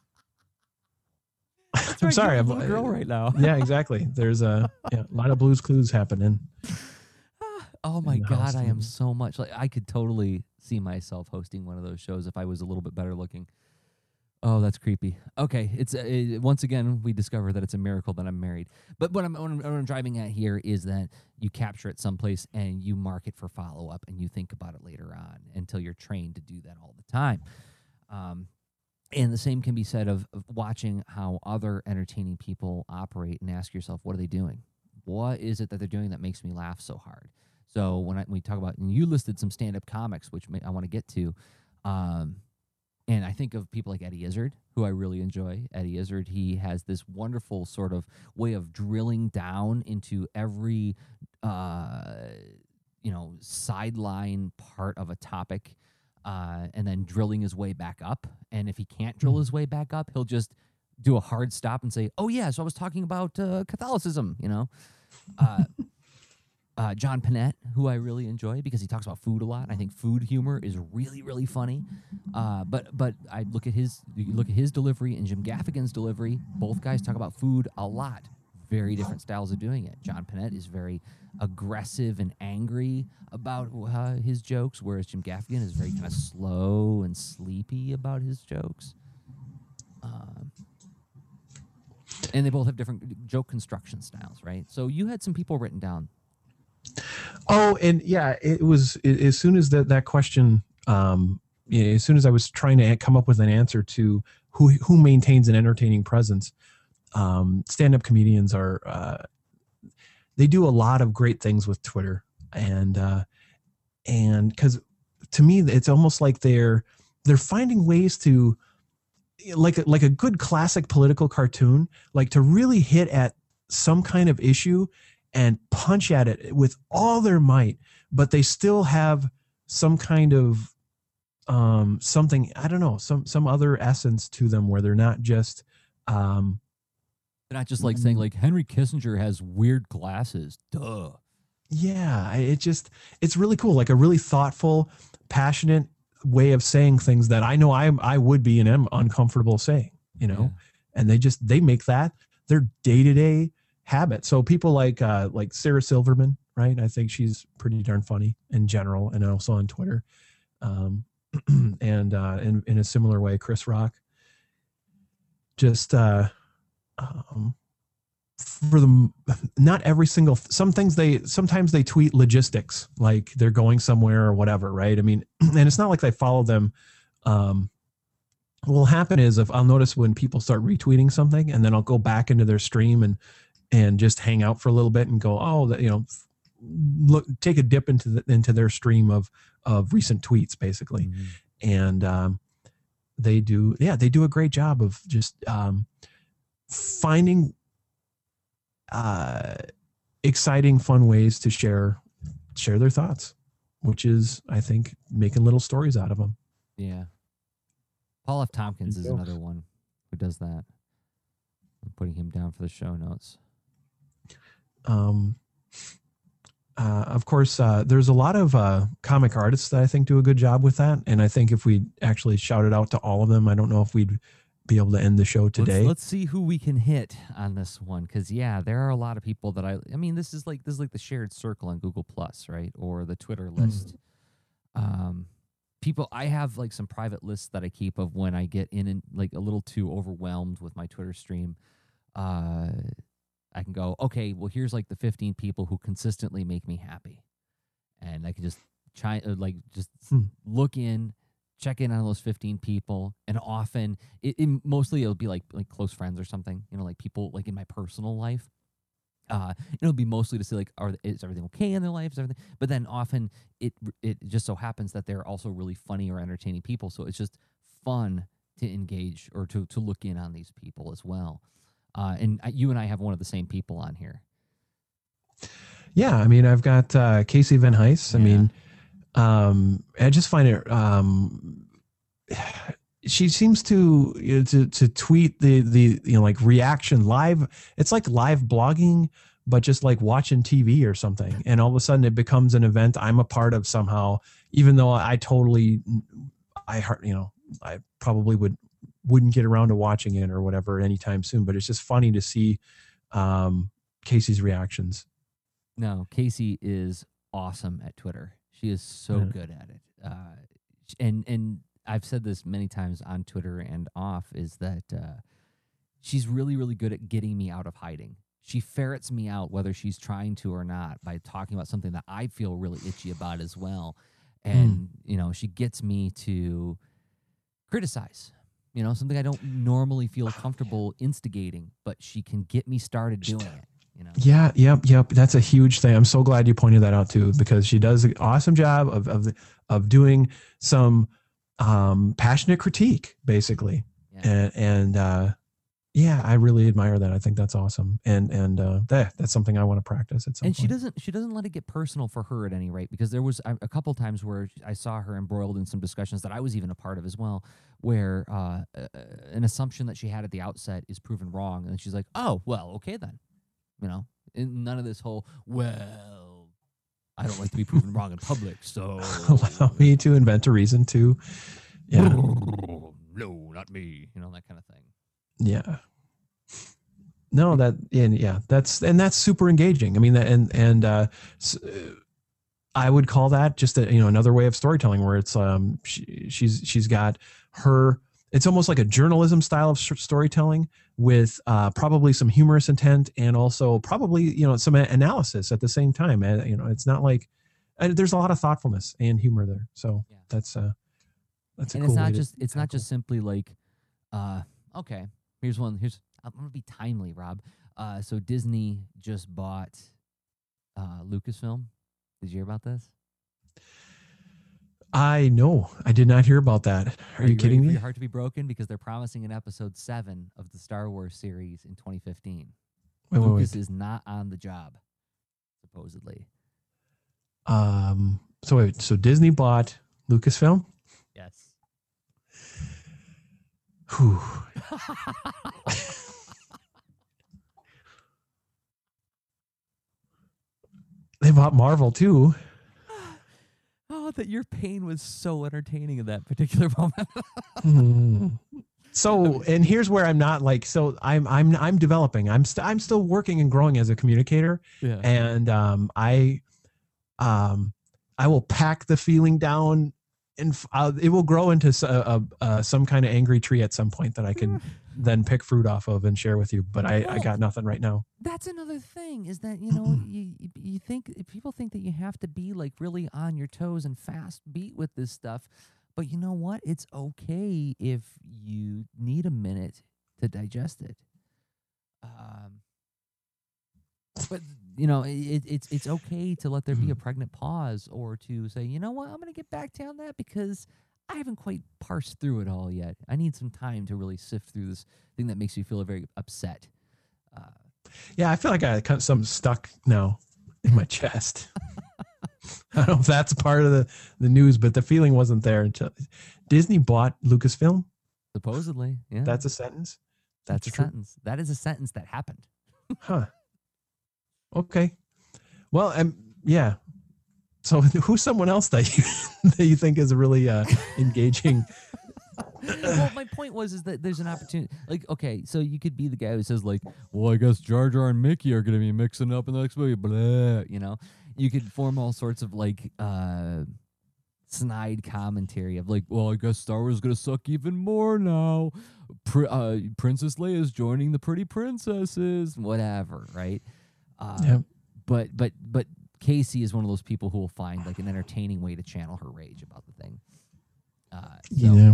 That's I'm right, sorry, I'm I'm a girl right now. Yeah, exactly. There's a, yeah, a lot of Blue's Clues happening. Oh my God, I am so much like I could totally see myself hosting one of those shows if I was a little bit better looking. Oh, that's creepy. Okay, it's uh, it, once again we discover that it's a miracle that I'm married. But what I'm, what I'm what I'm driving at here is that you capture it someplace and you mark it for follow up, and you think about it later on until you're trained to do that all the time. Um, And the same can be said of, of watching how other entertaining people operate and ask yourself, what are they doing? What is it that they're doing that makes me laugh so hard? So when, I, when we talk about, and you listed some stand-up comics, which may, I want to get to, um, and I think of people like Eddie Izzard, who I really enjoy. Eddie Izzard, he has this wonderful sort of way of drilling down into every, uh, you know, sideline part of a topic, uh, and then drilling his way back up. And if he can't drill his way back up, he'll just do a hard stop and say, "Oh yeah, so I was talking about uh, Catholicism," you know. Uh, uh, John Panette, who I really enjoy because he talks about food a lot. I think food humor is really, really funny. Uh, but but I look at his you look at his delivery and Jim Gaffigan's delivery. Both guys talk about food a lot. Very different styles of doing it. John Panette is very aggressive and angry about uh, his jokes, whereas Jim Gaffigan is very kind of slow and sleepy about his jokes. Um, and they both have different joke construction styles, right? So you had some people written down. Oh, and yeah, it was it, as soon as that that question, um, you know, as soon as I was trying to come up with an answer to who who maintains an entertaining presence, um, stand-up comedians are uh, they do a lot of great things with Twitter, and uh, and because to me it's almost like they're they're finding ways to like a, like a good classic political cartoon, like to really hit at some kind of issue and punch at it with all their might, but they still have some kind of um, something, I don't know, some some other essence to them where they're not just um, they're not just like saying like Henry Kissinger has weird glasses. Duh. Yeah, it just it's really cool, like a really thoughtful, passionate way of saying things that I know I I would be and am uncomfortable saying, you know, yeah. And they just they make that their day to day habit. So people like uh like Sarah Silverman, right? I think she's pretty darn funny in general and also on Twitter. Um and uh in, in a similar way, Chris Rock. Just uh um for them, not every single some things they sometimes they tweet logistics like they're going somewhere or whatever, right? I mean, and it's not like they follow them. Um what will happen is if I'll notice when people start retweeting something and then I'll go back into their stream and and just hang out for a little bit and go, oh, that, you know, look, take a dip into the, into their stream of, of recent tweets, basically. Mm-hmm. And, um, they do, yeah, they do a great job of just, um, finding, uh, exciting, fun ways to share, share their thoughts, which is, I think, making little stories out of them. Yeah. Paul F. Tompkins is another one who does that. I'm putting him down for the show notes. Um, uh, of course, uh, there's a lot of uh, comic artists that I think do a good job with that. And I think if we actually shouted out to all of them, I don't know if we'd be able to end the show today. Let's, let's see who we can hit on this one. Cause yeah, there are a lot of people that I, I mean, this is like, this is like the shared circle on Google Plus, right? Or the Twitter list. Mm. Um, people, I have like some private lists that I keep of when I get in and like a little too overwhelmed with my Twitter stream. Uh, I can go, okay, well, here's like the fifteen people who consistently make me happy. And I can just try, uh, like, just hmm. look in, check in on those fifteen people. And often, it, it mostly it'll be like like close friends or something, you know, like people like in my personal life. Uh, it'll be mostly to say like, are is everything okay in their lives? Everything, but then often it it just so happens that they're also really funny or entertaining people. So it's just fun to engage or to to look in on these people as well. Uh, and you and I have one of the same people on here. Yeah, I mean, I've got uh, Casey Van Heis. I yeah. mean, um, I just find it. Um, she seems to, you know, to to tweet the the you know like reaction live. It's like live blogging, but just like watching T V or something. And all of a sudden, it becomes an event I'm a part of somehow. Even though I totally, I you know, I probably would. wouldn't get around to watching it or whatever anytime soon, but it's just funny to see um, Casey's reactions. No, Casey is awesome at Twitter. She is so yeah. good at it. Uh, and and I've said this many times on Twitter and off, is that uh, she's really, really good at getting me out of hiding. She ferrets me out whether she's trying to or not by talking about something that I feel really itchy about as well. And, mm. you know, she gets me to criticize. You know, something I don't normally feel comfortable instigating, but she can get me started doing it. You know? Yeah, yep, yep. That's a huge thing. I'm so glad you pointed that out too, because she does an awesome job of of of doing some um, passionate critique, basically. Yeah. And and uh, yeah, I really admire that. I think that's awesome, and and uh, that that's something I want to practice at some And point. she doesn't she doesn't let it get personal for her at any rate, because there was a, a couple times where I saw her embroiled in some discussions that I was even a part of as well, where uh, uh, an assumption that she had at the outset is proven wrong, and she's like, "Oh, well, okay then," you know, and none of this whole well. I don't like to be proven wrong in public, so allow me to invent a reason to. Yeah. No, not me. You know, that kind of thing. Yeah. No, that and yeah, that's and that's super engaging. I mean, and and uh, I would call that just a, you know another way of storytelling where it's um she, she's she's got her. It's almost like a journalism style of storytelling with uh, probably some humorous intent and also probably you know some analysis at the same time. And you know, it's not like and there's a lot of thoughtfulness and humor there. So yeah. that's uh that's a and cool it's not way just to it's tackle. not just simply like uh okay, here's one here's I'm gonna be timely, Rob. Uh, so Disney just bought uh, Lucasfilm. Did you hear about this? I know. I did not hear about that. Are, Are you, you kidding me? me? Your heart to be broken because they're promising an episode seven of the Star Wars series in twenty fifteen. Wait, Lucas wait, wait. is not on the job, supposedly. Um. So wait. So Disney bought Lucasfilm? Yes. Whew. They bought Marvel too. Oh, that your pain was so entertaining in that particular moment. hmm. So, and here's where I'm not like, so I'm, I'm, I'm developing. I'm, st- I'm still working and growing as a communicator. Yeah. And um, I, um, I will pack the feeling down, and uh, it will grow into a, a, a, some kind of angry tree at some point that I can then pick fruit off of and share with you. But I, well, I got nothing right now. That's another thing is that, you know, you you think people think that you have to be like really on your toes and fast beat with this stuff. But you know what? It's okay if you need a minute to digest it. Um, but you know, it, it's it's okay to let there be a pregnant pause, or to say, you know what, I'm going to get back down that because I haven't quite parsed through it all yet. I need some time to really sift through this thing that makes me feel very upset. Uh, yeah, I feel like I got something stuck now in my chest. I don't know if that's part of the, the news, but the feeling wasn't there until Disney bought Lucasfilm. Supposedly, yeah. That's a sentence. That's, that's a true. sentence. That is a sentence that happened. Huh. Okay. Well, um, yeah. So who's someone else that you that you think is really uh, engaging? Well, my point was is that there's an opportunity. Like, okay, so you could be the guy who says like, well, I guess Jar Jar and Mickey are going to be mixing up in the next movie. Blah, you know, you could form all sorts of like uh, snide commentary of like, well, I guess Star Wars is going to suck even more now. Pr- uh, Princess Leia is joining the pretty princesses, whatever, right? Uh, yeah. But but but Casey is one of those people who will find like an entertaining way to channel her rage about the thing. Uh, so. Yeah.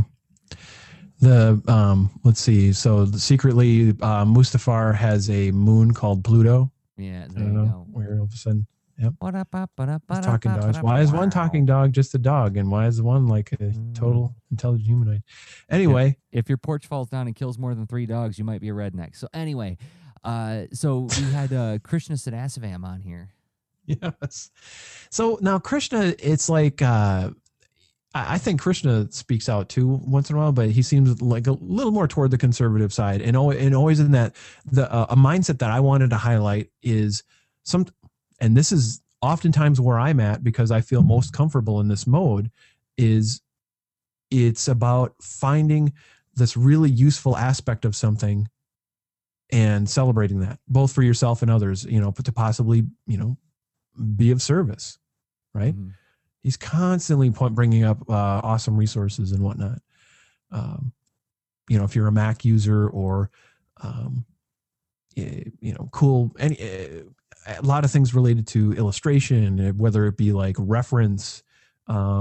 The um, let's see. So the, secretly, uh, Mustafar has a moon called Pluto. Yeah, there you go. Where all of a sudden, yep. It's talking dogs. Why is one talking dog just a dog, and why is one like a total intelligent humanoid? Anyway, if, if your porch falls down and kills more than three dogs, you might be a redneck. So anyway, uh, so we had uh, Krishna Sadasivam on here. Yes. So now Krishna, it's like. Uh, I think Krishna speaks out too once in a while, but he seems like a little more toward the conservative side, and always, and always in that the uh, a mindset that I wanted to highlight is some, and this is oftentimes where I'm at because I feel most comfortable in this mode. Is it's about finding this really useful aspect of something and celebrating that, both for yourself and others. You know, but to possibly you know be of service, right? Mm-hmm. He's constantly point, bringing up uh, awesome resources and whatnot. Um, you know, if you're a Mac user or, um, you know, cool, any, a lot of things related to illustration, whether it be like reference, um,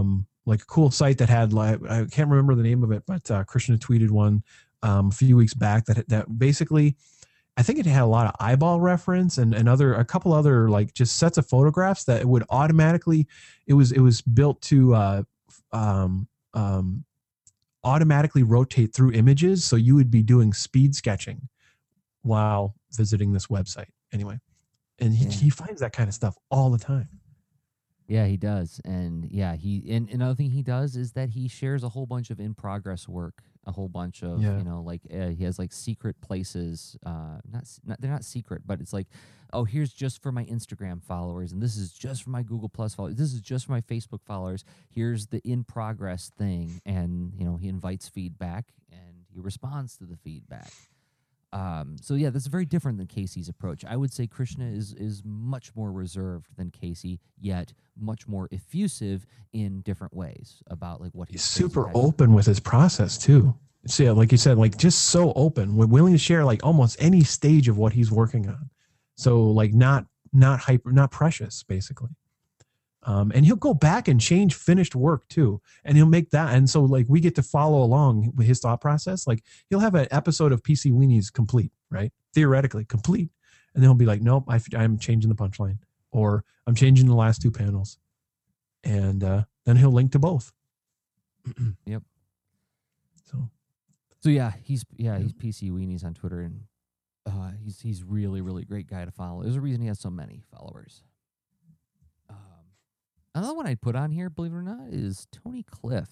like a cool site that had like, I can't remember the name of it, but uh, Krishna tweeted one um, a few weeks back that that basically, I think it had a lot of eyeball reference and, and other, a couple other like just sets of photographs that would automatically, it was, it was built to uh, um, um, automatically rotate through images. So you would be doing speed sketching while visiting this website anyway. And he, Yeah. he finds that kind of stuff all the time. Yeah, he does. And yeah, he and another thing he does is that he shares a whole bunch of in progress work, a whole bunch of, Yeah. you know, like uh, he has like secret places, uh not, s- not they're not secret, but it's like, oh, here's just for my Instagram followers, and this is just for my Google Plus followers. This is just for my Facebook followers. Here's the in progress thing, and you know, he invites feedback and he responds to the feedback. Um, so yeah, that's very different than Casey's approach. I would say Krishna is is much more reserved than Casey, yet much more effusive in different ways about like what He's his crazy super passion- open with his process too. So yeah, like you said, like just so open, we're willing to share like almost any stage of what he's working on. So like not not hyper, not precious, basically. Um, and he'll go back and change finished work too, and he'll make that. And so like we get to follow along with his thought process. Like he'll have an episode of P C Weenies complete, right? Theoretically complete, and then he'll be like, "Nope, I, I'm changing the punchline, or I'm changing the last two panels," and uh, then he'll link to both. Yep. So So yeah, he's yeah Yeah. he's P C Weenies on Twitter, and uh, he's he's really really great guy to follow. There's a reason he has so many followers. Um, another one I'd put on here, believe it or not, is Tony Cliff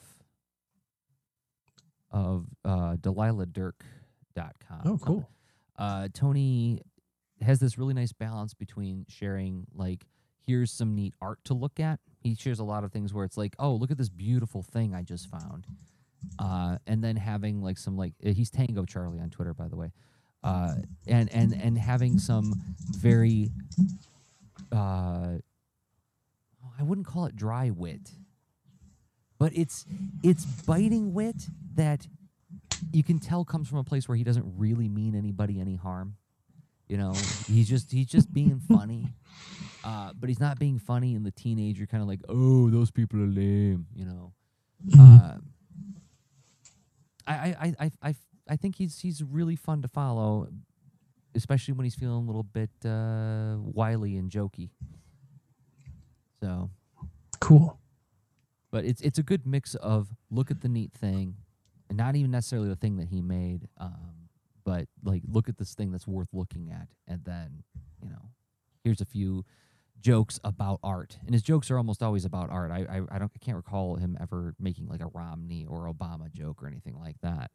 of uh, Delilah Dirk dot com. oh, cool. Uh, Tony has this really nice balance between sharing like, here's some neat art to look at. He shares a lot of things where it's like, oh, look at this beautiful thing I just found. Uh, and then having like some like uh, he's Tango Charlie on Twitter, by the way, uh, and and and having some very uh, I wouldn't call it dry wit, but it's it's biting wit that you can tell comes from a place where he doesn't really mean anybody any harm. You know, he's just he's just being funny, uh, but he's not being funny in the teenager kind of like, oh, those people are lame. You know. Uh, I, I, I, I, I think he's he's really fun to follow, especially when he's feeling a little bit uh, wily and jokey. So, Cool. but it's it's a good mix of look at the neat thing, and not even necessarily the thing that he made, um, but like look at this thing that's worth looking at, and then you know, here's a few jokes about art, and his jokes are almost always about art. I, I I don't I can't recall him ever making like a Romney or Obama joke or anything like that.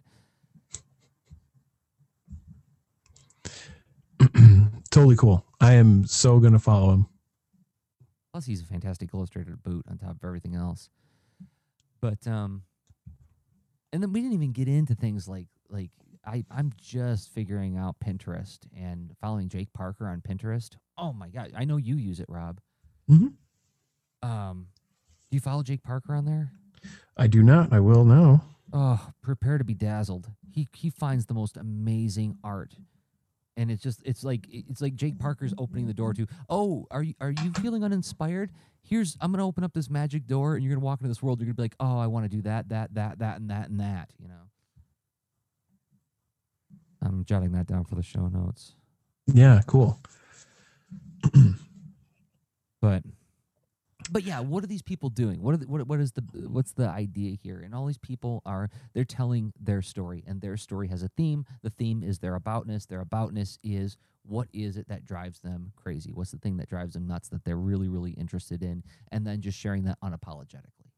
Totally cool. I am so gonna follow him. Plus, he's a fantastic illustrator to boot on top of everything else. But um, and then we didn't even get into things like like I I'm just figuring out Pinterest and following Jake Parker on Pinterest. Oh my god, I know you use it, Rob. Mhm. Um, do you follow Jake Parker on there? I do not. I will now. Oh, prepare to be dazzled. He he finds the most amazing art. And it's just it's like it's like Jake Parker's opening the door to, oh, are you are you feeling uninspired? Here's I'm gonna open up this magic door and you're gonna walk into this world, you're gonna be like, oh, I wanna do that, that, that, that, and that, and that, you know. I'm jotting that down for the show notes. Yeah, cool. But But yeah, what are these people doing? What are the, what what is the what's the idea here? And all these people are they're telling their story, and their story has a theme. The theme is their aboutness. Their aboutness is what is it that drives them crazy? What's the thing that drives them nuts that they're really really interested in? And then just sharing that unapologetically.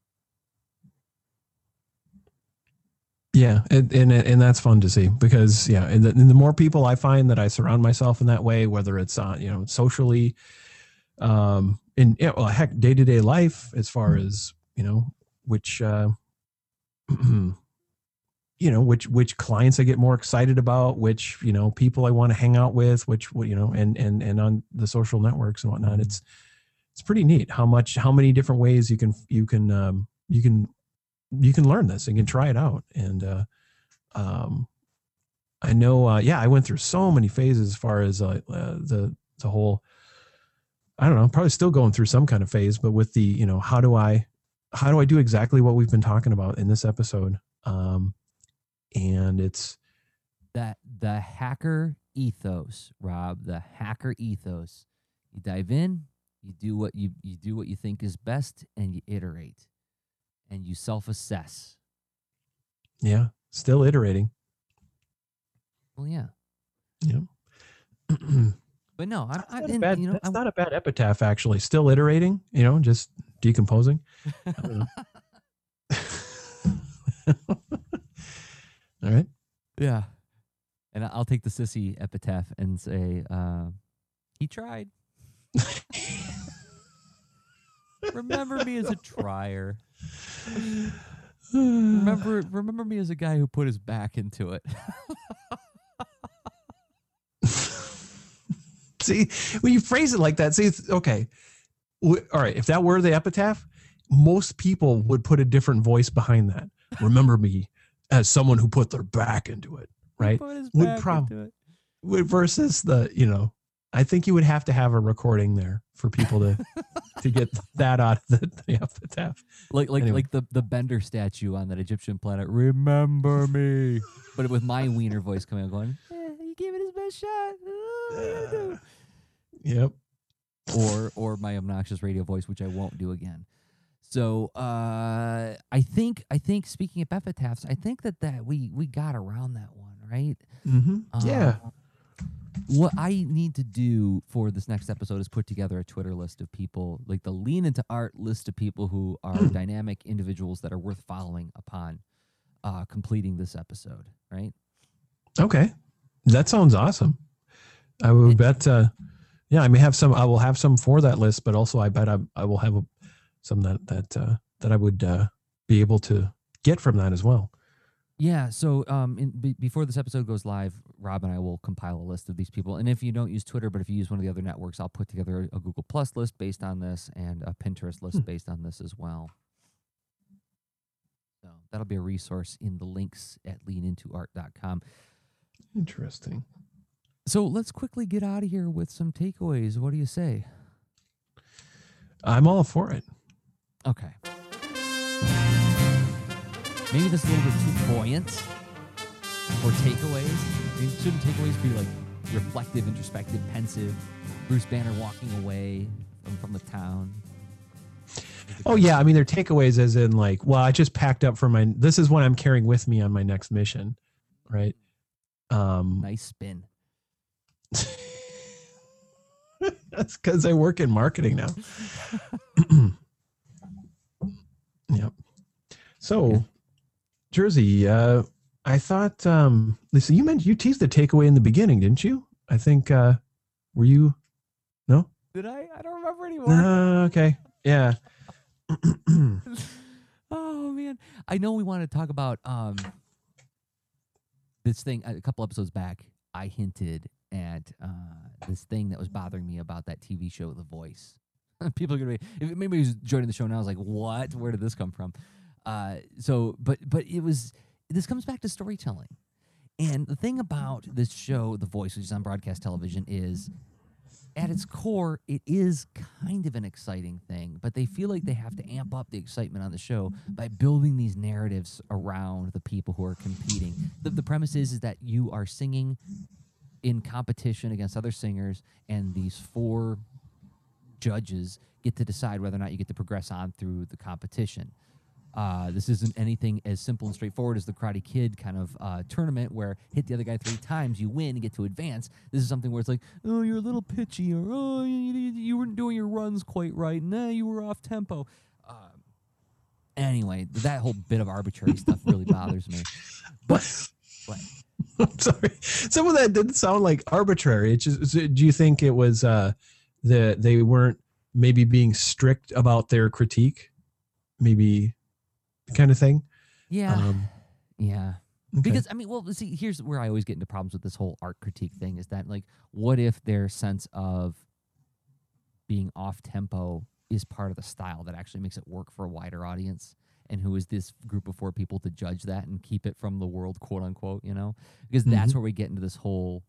Yeah, and and, and that's fun to see because yeah, and the, and the more people I find that I surround myself in that way, whether it's uh, you know socially, um, in yeah, well, heck, day to day life, as far as you know, which uh, you know, which which clients I get more excited about, which you know people I want to hang out with, which you know, and and and on the social networks and whatnot, it's it's pretty neat how much how many different ways you can you can um, you can you can learn this and can try it out. And uh, um, I know, uh, yeah, I went through so many phases as far as uh, uh, the the whole. I don't know, probably still going through some kind of phase, but with the, you know, how do I, how do I do exactly what we've been talking about in this episode? Um, and it's that the hacker ethos, Rob, the hacker ethos. You dive in, you do what you you do what you think is best, and you iterate, and you self-assess. yeah, still iterating. Well, yeah, Yeah. but no, I'm, That's, I'm not, a in, bad, you know, that's I'm, not a bad epitaph, actually. Still iterating, you know, just decomposing. I don't know. All right. yeah, and I'll take the sissy epitaph and say, uh, he tried. Remember me as a trier. Remember, remember me as a guy who put his back into it. See, when you phrase it like that, see, it's okay. W- All right. If that were the epitaph, most people would put a different voice behind that. Remember me as someone who put their back into it, right? Put his Would back prob- into it. would versus the, you know, I think you would have to have a recording there for people to to get that out of the, the epitaph. Like like Anyway. like the, the Bender statue on that Egyptian planet. Remember me. But with my wiener voice coming out going, eh, he gave it his best shot. Oh, what are you gonna do? Yep. or or my obnoxious radio voice, which I won't do again. So uh, I think I think speaking of epitaphs, I think that, that we we got around that one, right? Mm-hmm. Um, Yeah. What I need to do for this next episode is put together a Twitter list of people, like the Lean Into Art list of people who are Hmm. dynamic individuals that are worth following upon uh, completing this episode, right? Okay. That sounds awesome. I would bet, uh, yeah, I may have some, I will have some for that list, but also I bet I, I will have a, some that, that, uh, that I would uh, be able to get from that as well. Yeah. So um, in, be, before this episode goes live, Rob and I will compile a list of these people. And if you don't use Twitter, but if you use one of the other networks, I'll put together a Google Plus list based on this and a Pinterest list Hmm. based on this as well. So that'll be a resource in the links at lean into art dot com. Interesting. So let's quickly get out of here with some takeaways. What do you say? I'm all for it. Okay. Maybe this is a little bit too buoyant for takeaways. I mean, shouldn't takeaways be like reflective, introspective, pensive? Bruce Banner walking away from, from the town. Oh yeah, I mean they're takeaways as in like, well, I just packed up for my, this is what I'm carrying with me on my next mission, right? Um, Nice spin. That's because I work in marketing now. Yep. So, Okay. Jersey, uh, I thought, um, Lisa, you mentioned you teased the takeaway in the beginning, didn't you? I think, uh, were you? No? Did I? I don't remember anymore. Uh, okay. Yeah. Oh man, I know we wanted to talk about um this thing a couple episodes back. I hinted at uh, this thing that was bothering me about that T V show, The Voice. People are gonna be if maybe he's joining the show now. I was like, what? Where did this come from? Uh, so, but but it was. This comes back to storytelling, and the thing about this show, The Voice, which is on broadcast television, is at its core, it is kind of an exciting thing, but they feel like they have to amp up the excitement on the show by building these narratives around the people who are competing. The, the premise is, is that you are singing in competition against other singers, and these four judges get to decide whether or not you get to progress on through the competition. Uh, this isn't anything as simple and straightforward as the Karate Kid kind of uh, tournament where hit the other guy three times, you win and get to advance. This is something where it's like, oh, you're a little pitchy, or oh, you, you, you weren't doing your runs quite right. Nah, you were off tempo. Uh, anyway, that whole bit of arbitrary stuff really bothers me. But what? I'm sorry. Some of that didn't sound like arbitrary. It's just, do you think it was uh, the they weren't maybe being strict about their critique? Maybe kind of thing? Yeah. Um, yeah. okay. Because, I mean, well, see, here's where I always get into problems with this whole art critique thing is that, like, what if their sense of being off tempo is part of the style that actually makes it work for a wider audience? And who is this group of four people to judge that and keep it from the world, quote unquote, you know? Because that's Mhm. where we get into this whole,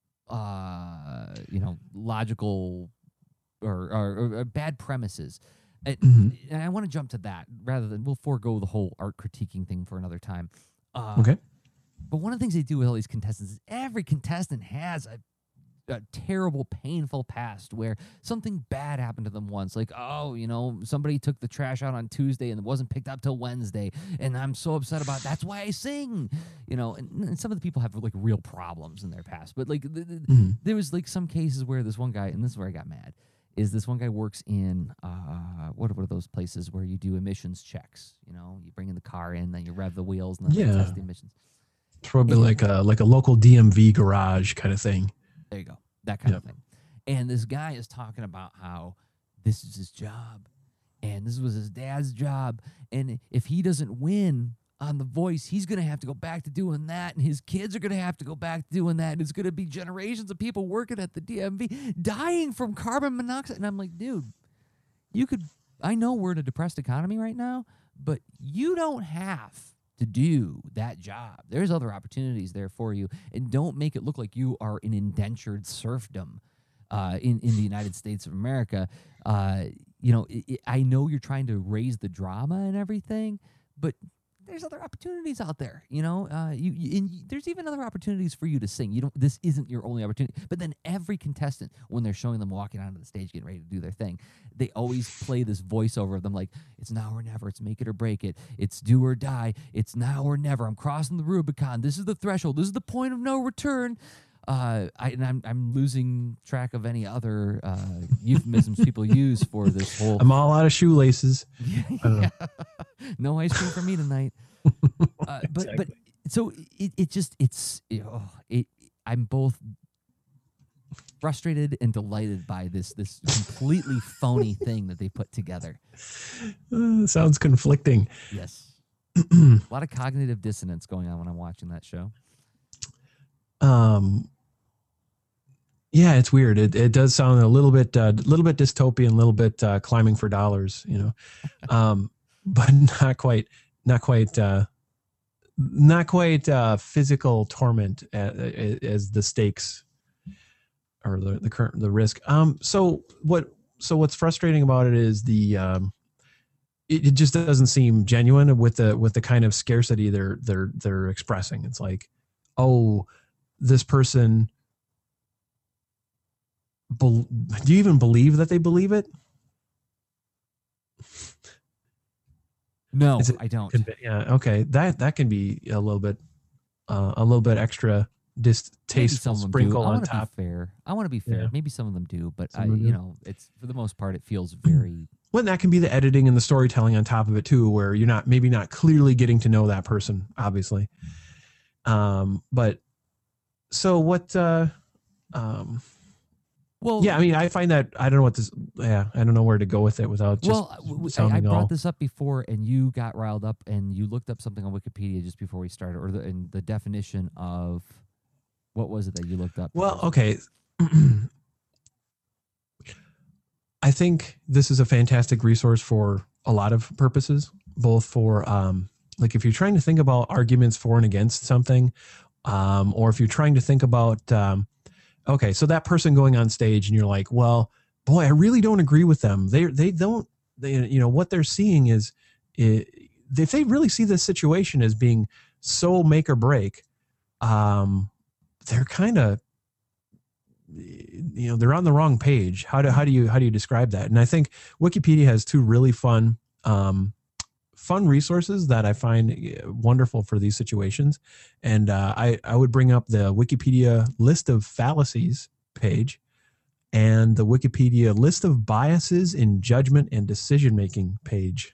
uh, you know, logical or, or, or bad premises. And, hmm and I want to jump to that rather than we'll forego the whole art critiquing thing for another time. Uh, Okay. But one of the things they do with all these contestants is every contestant has a, a terrible, painful past where something bad happened to them once. Like, oh, you know, somebody took the trash out on Tuesday and it wasn't picked up till Wednesday. And I'm so upset about it. That's why I sing. You know, and, and some of the people have like real problems in their past. But like, the, the, hmm there was like some cases where this one guy, and this is where I got mad, is this one guy works in uh, what are those places where you do emissions checks? You know, you bring in the car in, then you rev the wheels, and then Yeah. they test the emissions. Probably And- like a like a local D M V garage kind of thing. There you go. That kind Yep. of thing. And this guy is talking about how this is his job and this was his dad's job. And if he doesn't win on The Voice, he's going to have to go back to doing that. And his kids are going to have to go back to doing that. And it's going to be generations of people working at the D M V dying from carbon monoxide. And I'm like, dude, you could, I know we're in a depressed economy right now, but you don't have to do that job. There's other opportunities there for you, and don't make it look like you are in indentured serfdom uh, in in the United States of America. Uh, you know, it, it, I know you're trying to raise the drama and everything, but there's other opportunities out there. You know, uh, you, you and there's even other opportunities for you to sing. You don't. This isn't your only opportunity. But then every contestant, when they're showing them walking onto the stage, getting ready to do their thing, they always play this voiceover of them like, "It's now or never. It's make it or break it. It's do or die. It's now or never. I'm crossing the Rubicon. This is the threshold. This is the point of no return." Uh, I, and I'm I'm losing track of any other uh, euphemisms people use for this whole. I'm all out of shoelaces. I don't know. No ice cream for me tonight. Uh, but but Exactly. so it, it just it's you know, it I'm both frustrated and delighted by this this completely phony thing that they put together. Uh, sounds conflicting. Yes, a lot of cognitive dissonance going on when I'm watching that show. Um, yeah, it's weird. It it does sound a little bit a uh, little bit dystopian, a little bit uh, climbing for dollars, you know, um, but not quite not quite uh, not quite uh, physical torment as, as the stakes or the the current the risk. Um, so what so what's frustrating about it is the um, it, it just doesn't seem genuine with the with the kind of scarcity they're they're they're expressing. It's like, oh, this person. Be, do you even believe that they believe it? No, Is it I don't. conv- Yeah. Okay. That that can be a little bit, uh, a little bit extra Maybe distasteful some of them do. sprinkle I on want to be top. fair. I want to be fair. Yeah. Maybe some of them do, but Some I, of them you do. know, it's for the most part, it feels very. Well, that can be the editing and the storytelling on top of it too, where you're not maybe not clearly getting to know that person, obviously. Um, but so what? Uh, um, Well, yeah, I mean, I find that I don't know what this. Yeah, I don't know where to go with it without just well, w- w- I, I sounding brought all. this up before, and you got riled up, and you looked up something on Wikipedia just before we started, or the and the definition of what was it that you looked up? Well, first? okay. I think this is a fantastic resource for a lot of purposes, both for um, like if you're trying to think about arguments for and against something, um, or if you're trying to think about, um, okay, so that person going on stage and you're like, well, boy, I really don't agree with them. They they don't, they, you know, what they're seeing is, is if they really see this situation as being so make or break, um, they're kind of, you know, they're on the wrong page. How do how do you how do you describe that? And I think Wikipedia has two really fun um, fun resources that I find wonderful for these situations. And uh, I I would bring up the Wikipedia list of fallacies page and the Wikipedia list of biases in judgment and decision making page.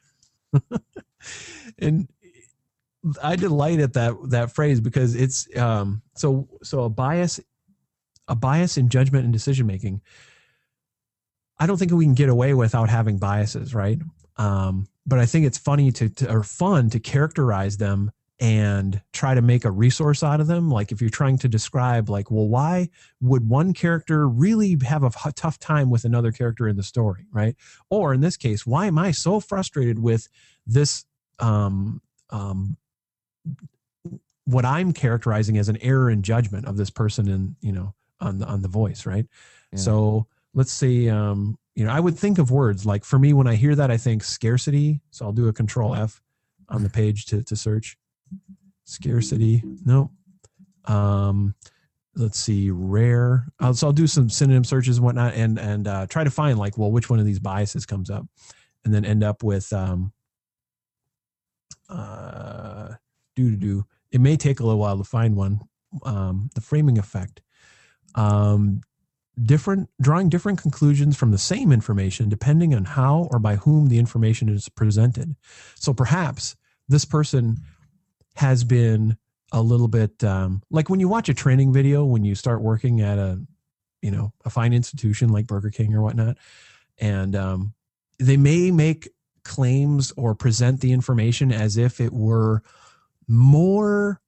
And I delight at that that phrase because it's um, so so a bias. A bias in judgment and decision making. I don't think we can get away without having biases, right? Um, but I think it's funny to, to or fun to characterize them and try to make a resource out of them. Like if you're trying to describe, like, well, why would one character really have a h- tough time with another character in the story, right? Or in this case, why am I so frustrated with this? Um, um, what I'm characterizing as an error in judgment of this person in, you know, on the on the Voice, right? Yeah. So let's say, um, you know, I would think of words like, for me, when I hear that, I think scarcity. So I'll do a control F on the page to, to search scarcity. No. Um, let's see, rare. Uh, so I'll do some synonym searches and whatnot, and, and, uh, try to find like, well, which one of these biases comes up, and then end up with, um, uh, do to do. It may take a little while to find one. Um, the framing effect. Um, different drawing different conclusions from the same information depending on how or by whom the information is presented. So perhaps this person has been a little bit um, like when you watch a training video when you start working at a you know a fine institution like Burger King or whatnot, and um, they may make claims or present the information as if it were more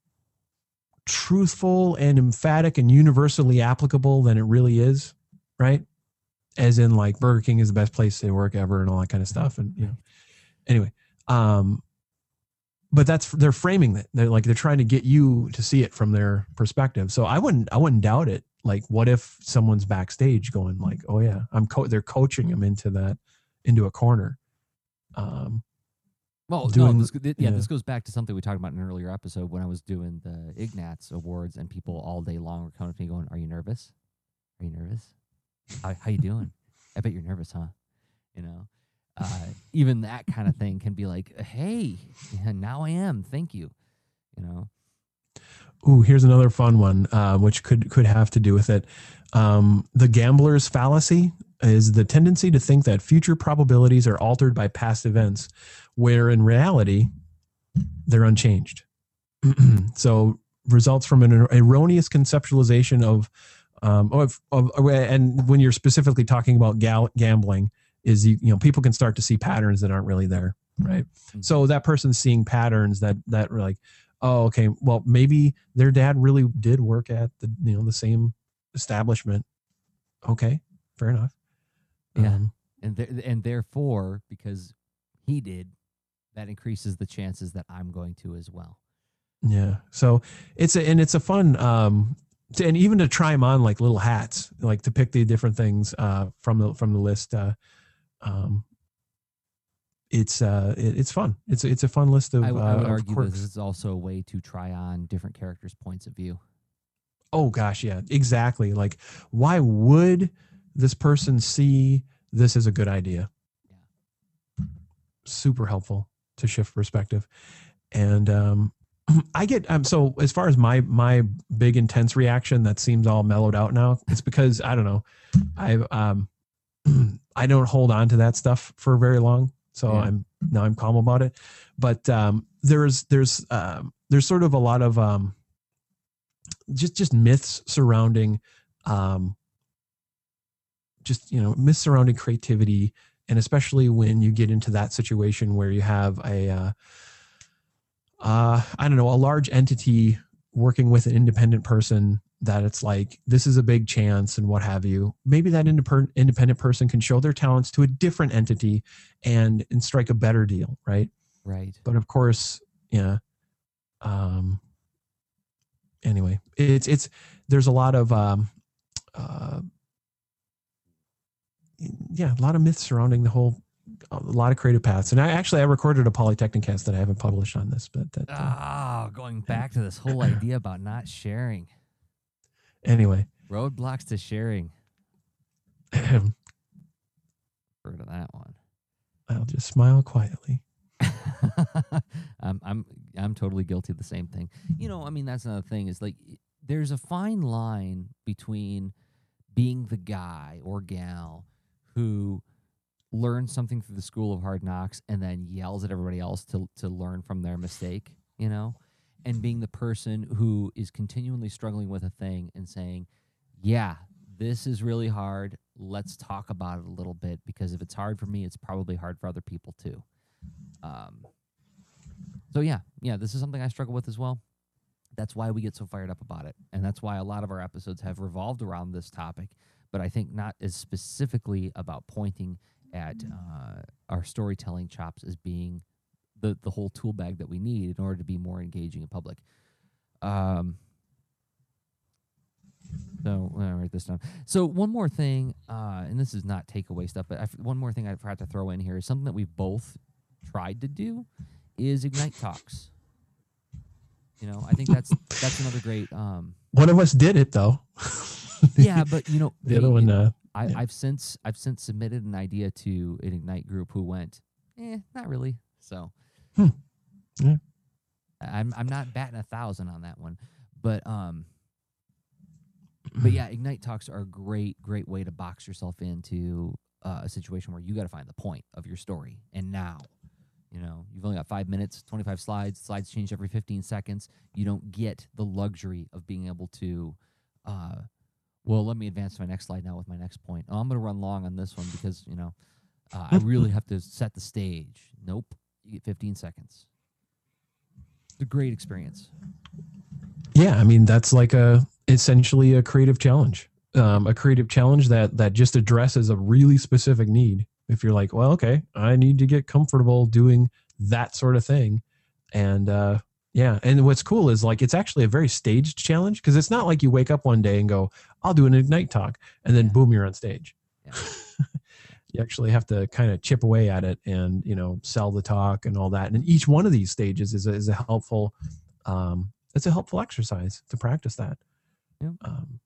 truthful and emphatic and universally applicable than it really is, right? As in like Burger King is the best place to work ever and all that kind of stuff. And you know, anyway, um, but that's, they're framing it. They're like, they're trying to get you to see it from their perspective. So I wouldn't, I wouldn't doubt it. Like, what if someone's backstage going like, oh yeah, I'm co- they're coaching them into that, into a corner. Um, Well, doing, no, this, yeah, yeah. this goes back to something we talked about in an earlier episode when I was doing the Ignatz Awards, and people all day long were coming to me going, "Are you nervous? Are you nervous? How how you doing? I bet you're nervous, huh?" You know, uh, even that kind of thing can be like, "Hey, yeah, now I am. Thank you." You know. Ooh, here's another fun one, uh, which could could have to do with it. Um, the gambler's fallacy is the tendency to think that future probabilities are altered by past events, where in reality they're unchanged. So results from an erroneous conceptualization of, um, of, of, and when you're specifically talking about gal- gambling, is you, you know people can start to see patterns that aren't really there, right? Mm-hmm. So that person's seeing patterns that that are like, oh, okay, well maybe their dad really did work at the you know the same establishment. Okay, fair enough. Yeah, um, and th- and therefore, because he did, that increases the chances that I'm going to as well. Yeah. So it's a, and it's a fun, um, to, and even to try them on like little hats, like to pick the different things, uh, from the, from the list. Uh, um, it's, uh, it, it's fun. It's, it's a fun list of, I, I would uh, argue quirks. this is also a way to try on different characters' points of view. Oh gosh. Yeah, exactly. Like, why would this person see this as a good idea? Yeah. Super helpful to shift perspective. And, um, I get um so as far as my my big intense reaction that seems all mellowed out now, it's because I don't know, I um I don't hold on to that stuff for very long, so yeah. I'm now I'm calm about it. But um there's there's um there's sort of a lot of um just just myths surrounding um just you know myths surrounding creativity, and especially when you get into that situation where you have a uh Uh, I don't know, a large entity working with an independent person that it's like, this is a big chance and what have you. Maybe that indep- independent person can show their talents to a different entity and, and strike a better deal. Right. Right. But of course, yeah. Um, anyway, it's, it's, there's a lot of, um, uh, yeah, a lot of myths surrounding the whole, a lot of creative paths. And I actually, I recorded a Polytechnic cast that I haven't published on this, but that, uh, oh, going back to this whole idea about not sharing. Anyway, roadblocks to sharing. Heard of that one. I'll just smile quietly. I'm, I'm, I'm totally guilty of the same thing. You know, I mean, that's another thing is like, there's a fine line between being the guy or gal who learns something through the school of hard knocks and then yells at everybody else to to learn from their mistake, you know, and being the person who is continually struggling with a thing and saying, yeah, this is really hard. Let's talk about it a little bit, because if it's hard for me, it's probably hard for other people too. Um, so yeah, yeah, this is something I struggle with as well. That's why we get so fired up about it. And that's why a lot of our episodes have revolved around this topic, but I think not as specifically about pointing at uh, our storytelling chops as being the, the whole tool bag that we need in order to be more engaging in public. Um, So I'll write this down. So one more thing, uh, and this is not takeaway stuff, but I, one more thing I forgot to throw in here is something that we've both tried to do is Ignite Talks. You know, I think that's that's another great. Um, One of us did it though. yeah, but you know, the other one. Uh, I, yeah. I've since I've since submitted an idea to an Ignite group who went, eh, not really. So, hmm. yeah. I'm I'm not batting a thousand on that one, but um. But yeah, Ignite Talks are a great, great way to box yourself into uh, a situation where you got to find the point of your story. And now, you know, you've only got five minutes, twenty-five slides. Slides change every fifteen seconds. You don't get the luxury of being able to, uh, well, let me advance to my next slide now with my next point. Oh, I'm going to run long on this one because, you know, uh, I really have to set the stage. Nope. You get fifteen seconds. It's a great experience. Yeah, I mean, that's like a essentially a creative challenge, um, a creative challenge that that just addresses a really specific need. If you're like, well, okay, I need to get comfortable doing that sort of thing, and uh, yeah, and what's cool is like it's actually a very staged challenge because it's not like you wake up one day and go, I'll do an Ignite talk, and then Yeah. boom, you're on stage. Yeah. You actually have to kind of chip away at it and, you know, sell the talk and all that. And each one of these stages is a, is a helpful, um, it's a helpful exercise to practice that. Yep. Um,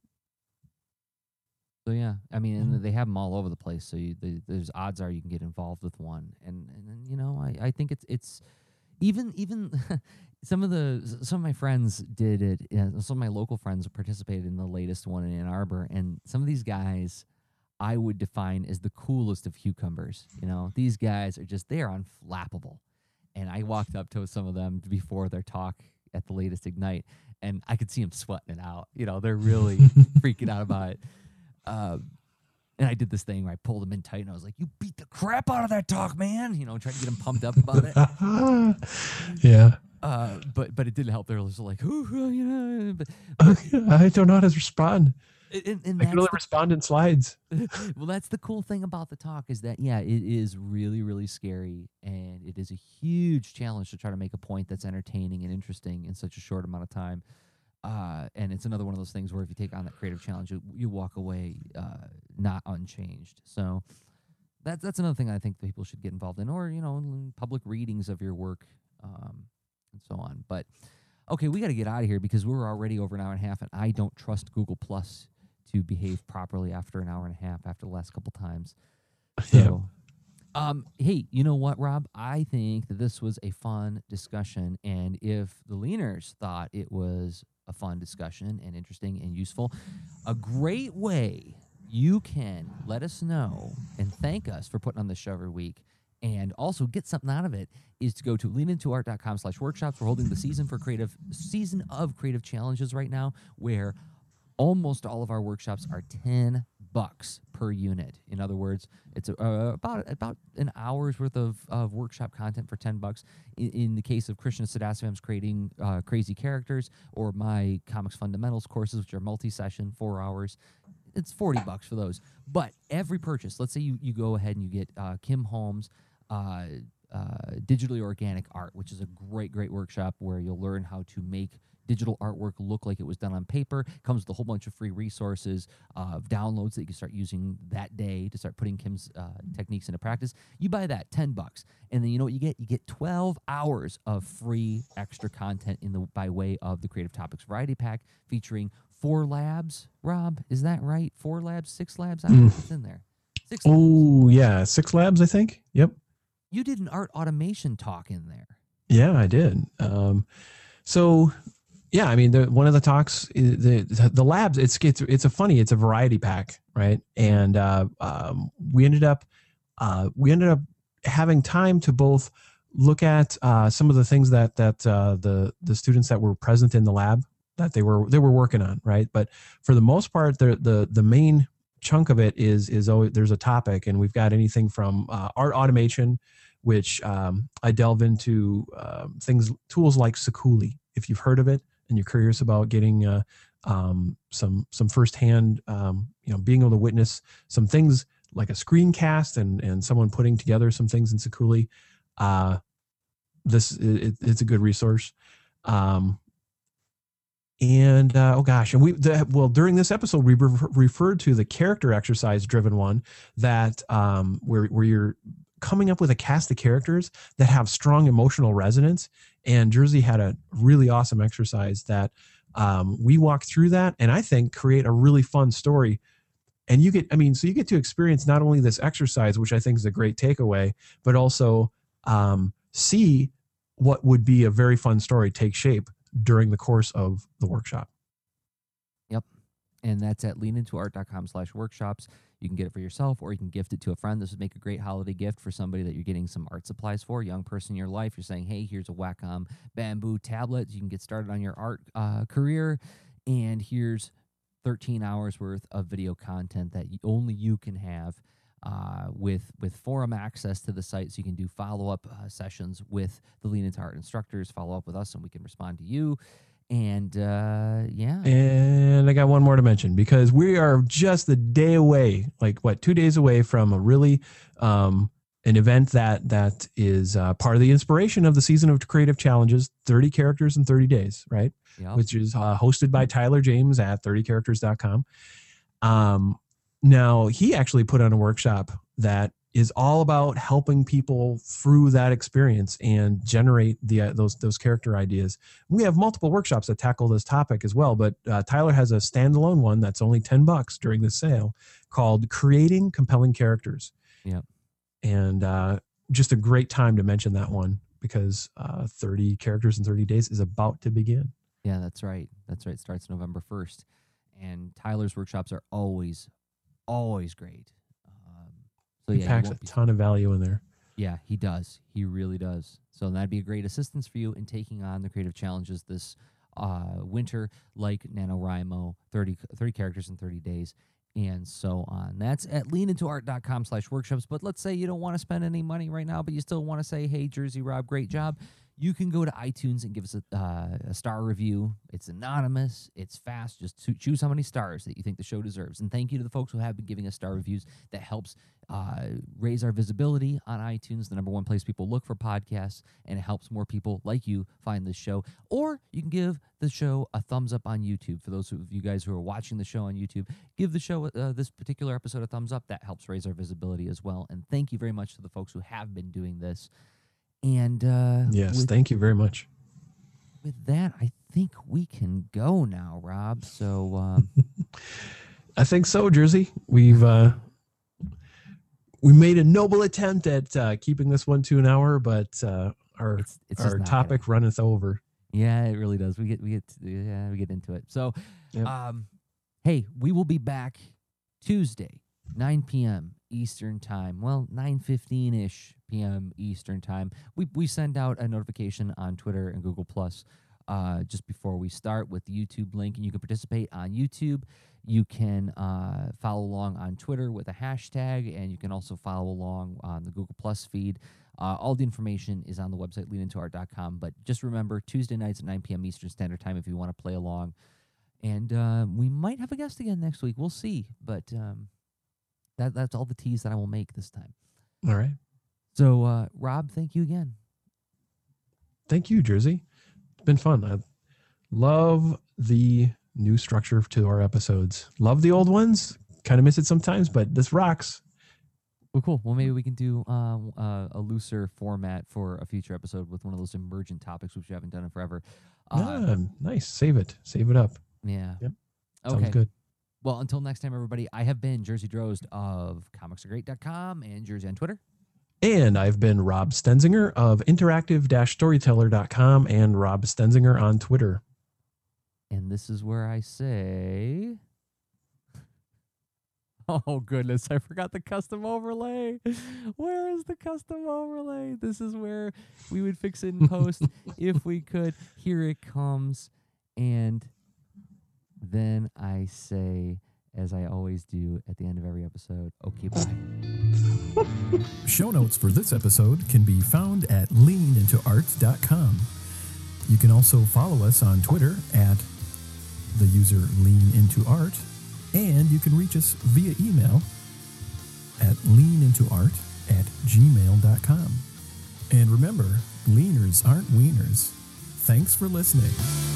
so yeah, I mean, yeah. and they have them all over the place. So you, they, there's odds are you can get involved with one, and and then, you know, I, I think it's it's even even some of the some of my friends did it. You know, some of my local friends participated in the latest one in Ann Arbor, and some of these guys I would define as the coolest of cucumbers. You know, these guys are just they are unflappable, and I walked up to some of them before their talk at the latest Ignite, and I could see them sweating it out. You know, they're really freaking out about it. Uh, and I did this thing where I pulled them in tight, and I was like, "You beat the crap out of that talk, man!" You know, trying to get them pumped up about it. yeah. Uh, but but it didn't help. They were just like, "Ooh, you know." But, but I don't know how to respond. And, and I can only the, respond in slides. Well, that's the cool thing about the talk is that, yeah, it is really, really scary. And it is a huge challenge to try to make a point that's entertaining and interesting in such a short amount of time. Uh, and it's another one of those things where if you take on that creative challenge, you, you walk away uh, not unchanged. So that's, that's another thing I think that people should get involved in, or, you know, in public readings of your work um, and so on. But, okay, we got to get out of here because we're already over an hour and a half, and I don't trust Google Plus to behave properly after an hour and a half after the last couple times. So, yeah. um, hey, you know what, Rob? I think that this was a fun discussion, and if the leaners thought it was a fun discussion and interesting and useful, a great way you can let us know and thank us for putting on this show every week and also get something out of it is to go to leanintoart.com slash workshops. We're holding the season for creative season of creative challenges right now, where almost all of our workshops are ten bucks per unit. In other words, it's uh, about about an hour's worth of, of workshop content for ten bucks. In, in the case of Krishna Sadasivam's creating uh, crazy characters, or my comics fundamentals courses, which are multi-session, four hours, it's forty bucks for those. But every purchase, let's say you, you go ahead and you get uh, Kim Holmes' uh, uh, digitally organic art, which is a great, great workshop where you'll learn how to make digital artwork look like it was done on paper. Comes with a whole bunch of free resources, uh, downloads that you can start using that day to start putting Kim's uh, techniques into practice. You buy that, ten bucks. And then you know what you get? You get twelve hours of free extra content in the by way of the Creative Topics Variety Pack featuring four labs. Rob, is that right? Four labs, six labs? I don't know what's in there. Six oh, labs. yeah. Six labs, I think. Yep. You did an art automation talk in there. Yeah, I did. Um, so... Yeah, I mean, the, one of the talks, the, the the labs, it's it's it's a funny, it's a variety pack, right? And uh, um, we ended up uh, we ended up having time to both look at uh, some of the things that that uh, the the students that were present in the lab that they were they were working on, right? But for the most part, the the the main chunk of it is is always there's a topic, and we've got anything from uh, art automation, which um, I delve into uh, things tools like Sakuli, if you've heard of it. And you're curious about getting uh, um, some some firsthand, um, you know, being able to witness some things like a screencast and and someone putting together some things in Sakuli, uh, this it, it's a good resource. Um, And uh, oh gosh, and we the, well during this episode we re- referred to the character exercise driven one that um, where where you're coming up with a cast of characters that have strong emotional resonance. And Jersey had a really awesome exercise that um, we walked through that, and I think create a really fun story. And you get, I mean, so you get to experience not only this exercise, which I think is a great takeaway, but also um, see what would be a very fun story take shape during the course of the workshop. Yep. And that's at leanintoart.com slash workshops. You can get it for yourself, or you can gift it to a friend. This would make a great holiday gift for somebody that you're getting some art supplies for, a young person in your life. You're saying, hey, here's a Wacom bamboo tablet. You can get started on your art uh, career. And here's thirteen hours worth of video content that only you can have uh, with with forum access to the site. So you can do follow-up uh, sessions with the Lean Into Art instructors, follow up with us, and we can respond to you. And uh, yeah. And I got one more to mention, because we are just a day away, like what, two days away from a really um, an event that that is uh, part of the inspiration of the season of creative challenges, thirty characters in thirty days, right? Yep. Which is uh, hosted by Tyler James at thirty characters dot com. Um, now, he actually put on a workshop that is all about helping people through that experience and generate the uh, those those character ideas. We have multiple workshops that tackle this topic as well, but uh, Tyler has a standalone one that's only ten bucks during the sale called Creating Compelling Characters. Yeah. And uh, just a great time to mention that one, because uh, thirty characters in thirty days is about to begin. Yeah, that's right. That's right. It starts November first. And Tyler's workshops are always, always great. Um, so He yeah, packs you a won't be- ton of value in there. Yeah, he does. He really does. So that'd be a great assistance for you in taking on the creative challenges this uh, winter, like NaNoWriMo, thirty, thirty characters in thirty days, and so on. That's at leanintoart.com slash workshops. But let's say you don't want to spend any money right now, but you still want to say, hey, Jersey Rob, great job. You can go to iTunes and give us a, uh, a star review. It's anonymous. It's fast. Just to choose how many stars that you think the show deserves. And thank you to the folks who have been giving us star reviews. That helps uh, raise our visibility on iTunes, the number one place people look for podcasts, and it helps more people like you find this show. Or you can give the show a thumbs up on YouTube. For those of you guys who are watching the show on YouTube, give the show uh, this particular episode a thumbs up. That helps raise our visibility as well. And thank you very much to the folks who have been doing this. And uh, Yes, with, thank you very much. with that, I think we can go now, Rob. So um, I think so, Jersey. We've uh, we made a noble attempt at uh, keeping this one to an hour, but uh, our it's, it's just our not topic gonna- runneth over. Yeah, it really does. We get we get yeah we get into it. So, Yep. um, hey, we will be back Tuesday, nine p.m. Eastern time. Well, nine fifteen ish p.m. Eastern time. We we send out a notification on Twitter and Google Plus uh, just before we start with the YouTube link, and you can participate on YouTube. You can uh, follow along on Twitter with a hashtag, and you can also follow along on the Google Plus feed. Uh, all the information is on the website, lean into art dot com. But just remember, Tuesday nights at nine p.m. Eastern Standard Time if you want to play along. And uh, we might have a guest again next week. We'll see. But um, that that's all the tease that I will make this time. All right. So, uh, Rob, thank you again. Thank you, Jersey. It's been fun. I love the new structure to our episodes. Love the old ones. Kind of miss it sometimes, but this rocks. Well, cool. Well, maybe we can do um, uh, a looser format for a future episode with one of those emergent topics, which we haven't done in forever. Uh, Yeah, nice. Save it. Save it up. yeah. Yep. Okay. Sounds good. Well, until next time, everybody, I have been Jersey Drozd of comics are great dot com and Jersey on Twitter. And I've been Rob Stenzinger of interactive dash storyteller dot com and Rob Stenzinger on Twitter. And this is where I say... Oh, goodness. I forgot the custom overlay. Where is the custom overlay? This is where we would fix it in post if we could. Here it comes. And then I say, as I always do at the end of every episode, okay, bye. Show notes for this episode can be found at lean into art dot com. You can also follow us on Twitter at the user leanintoart. And you can reach us via email at leanintoart at gmail dot com. And remember, leaners aren't wieners. Thanks for listening.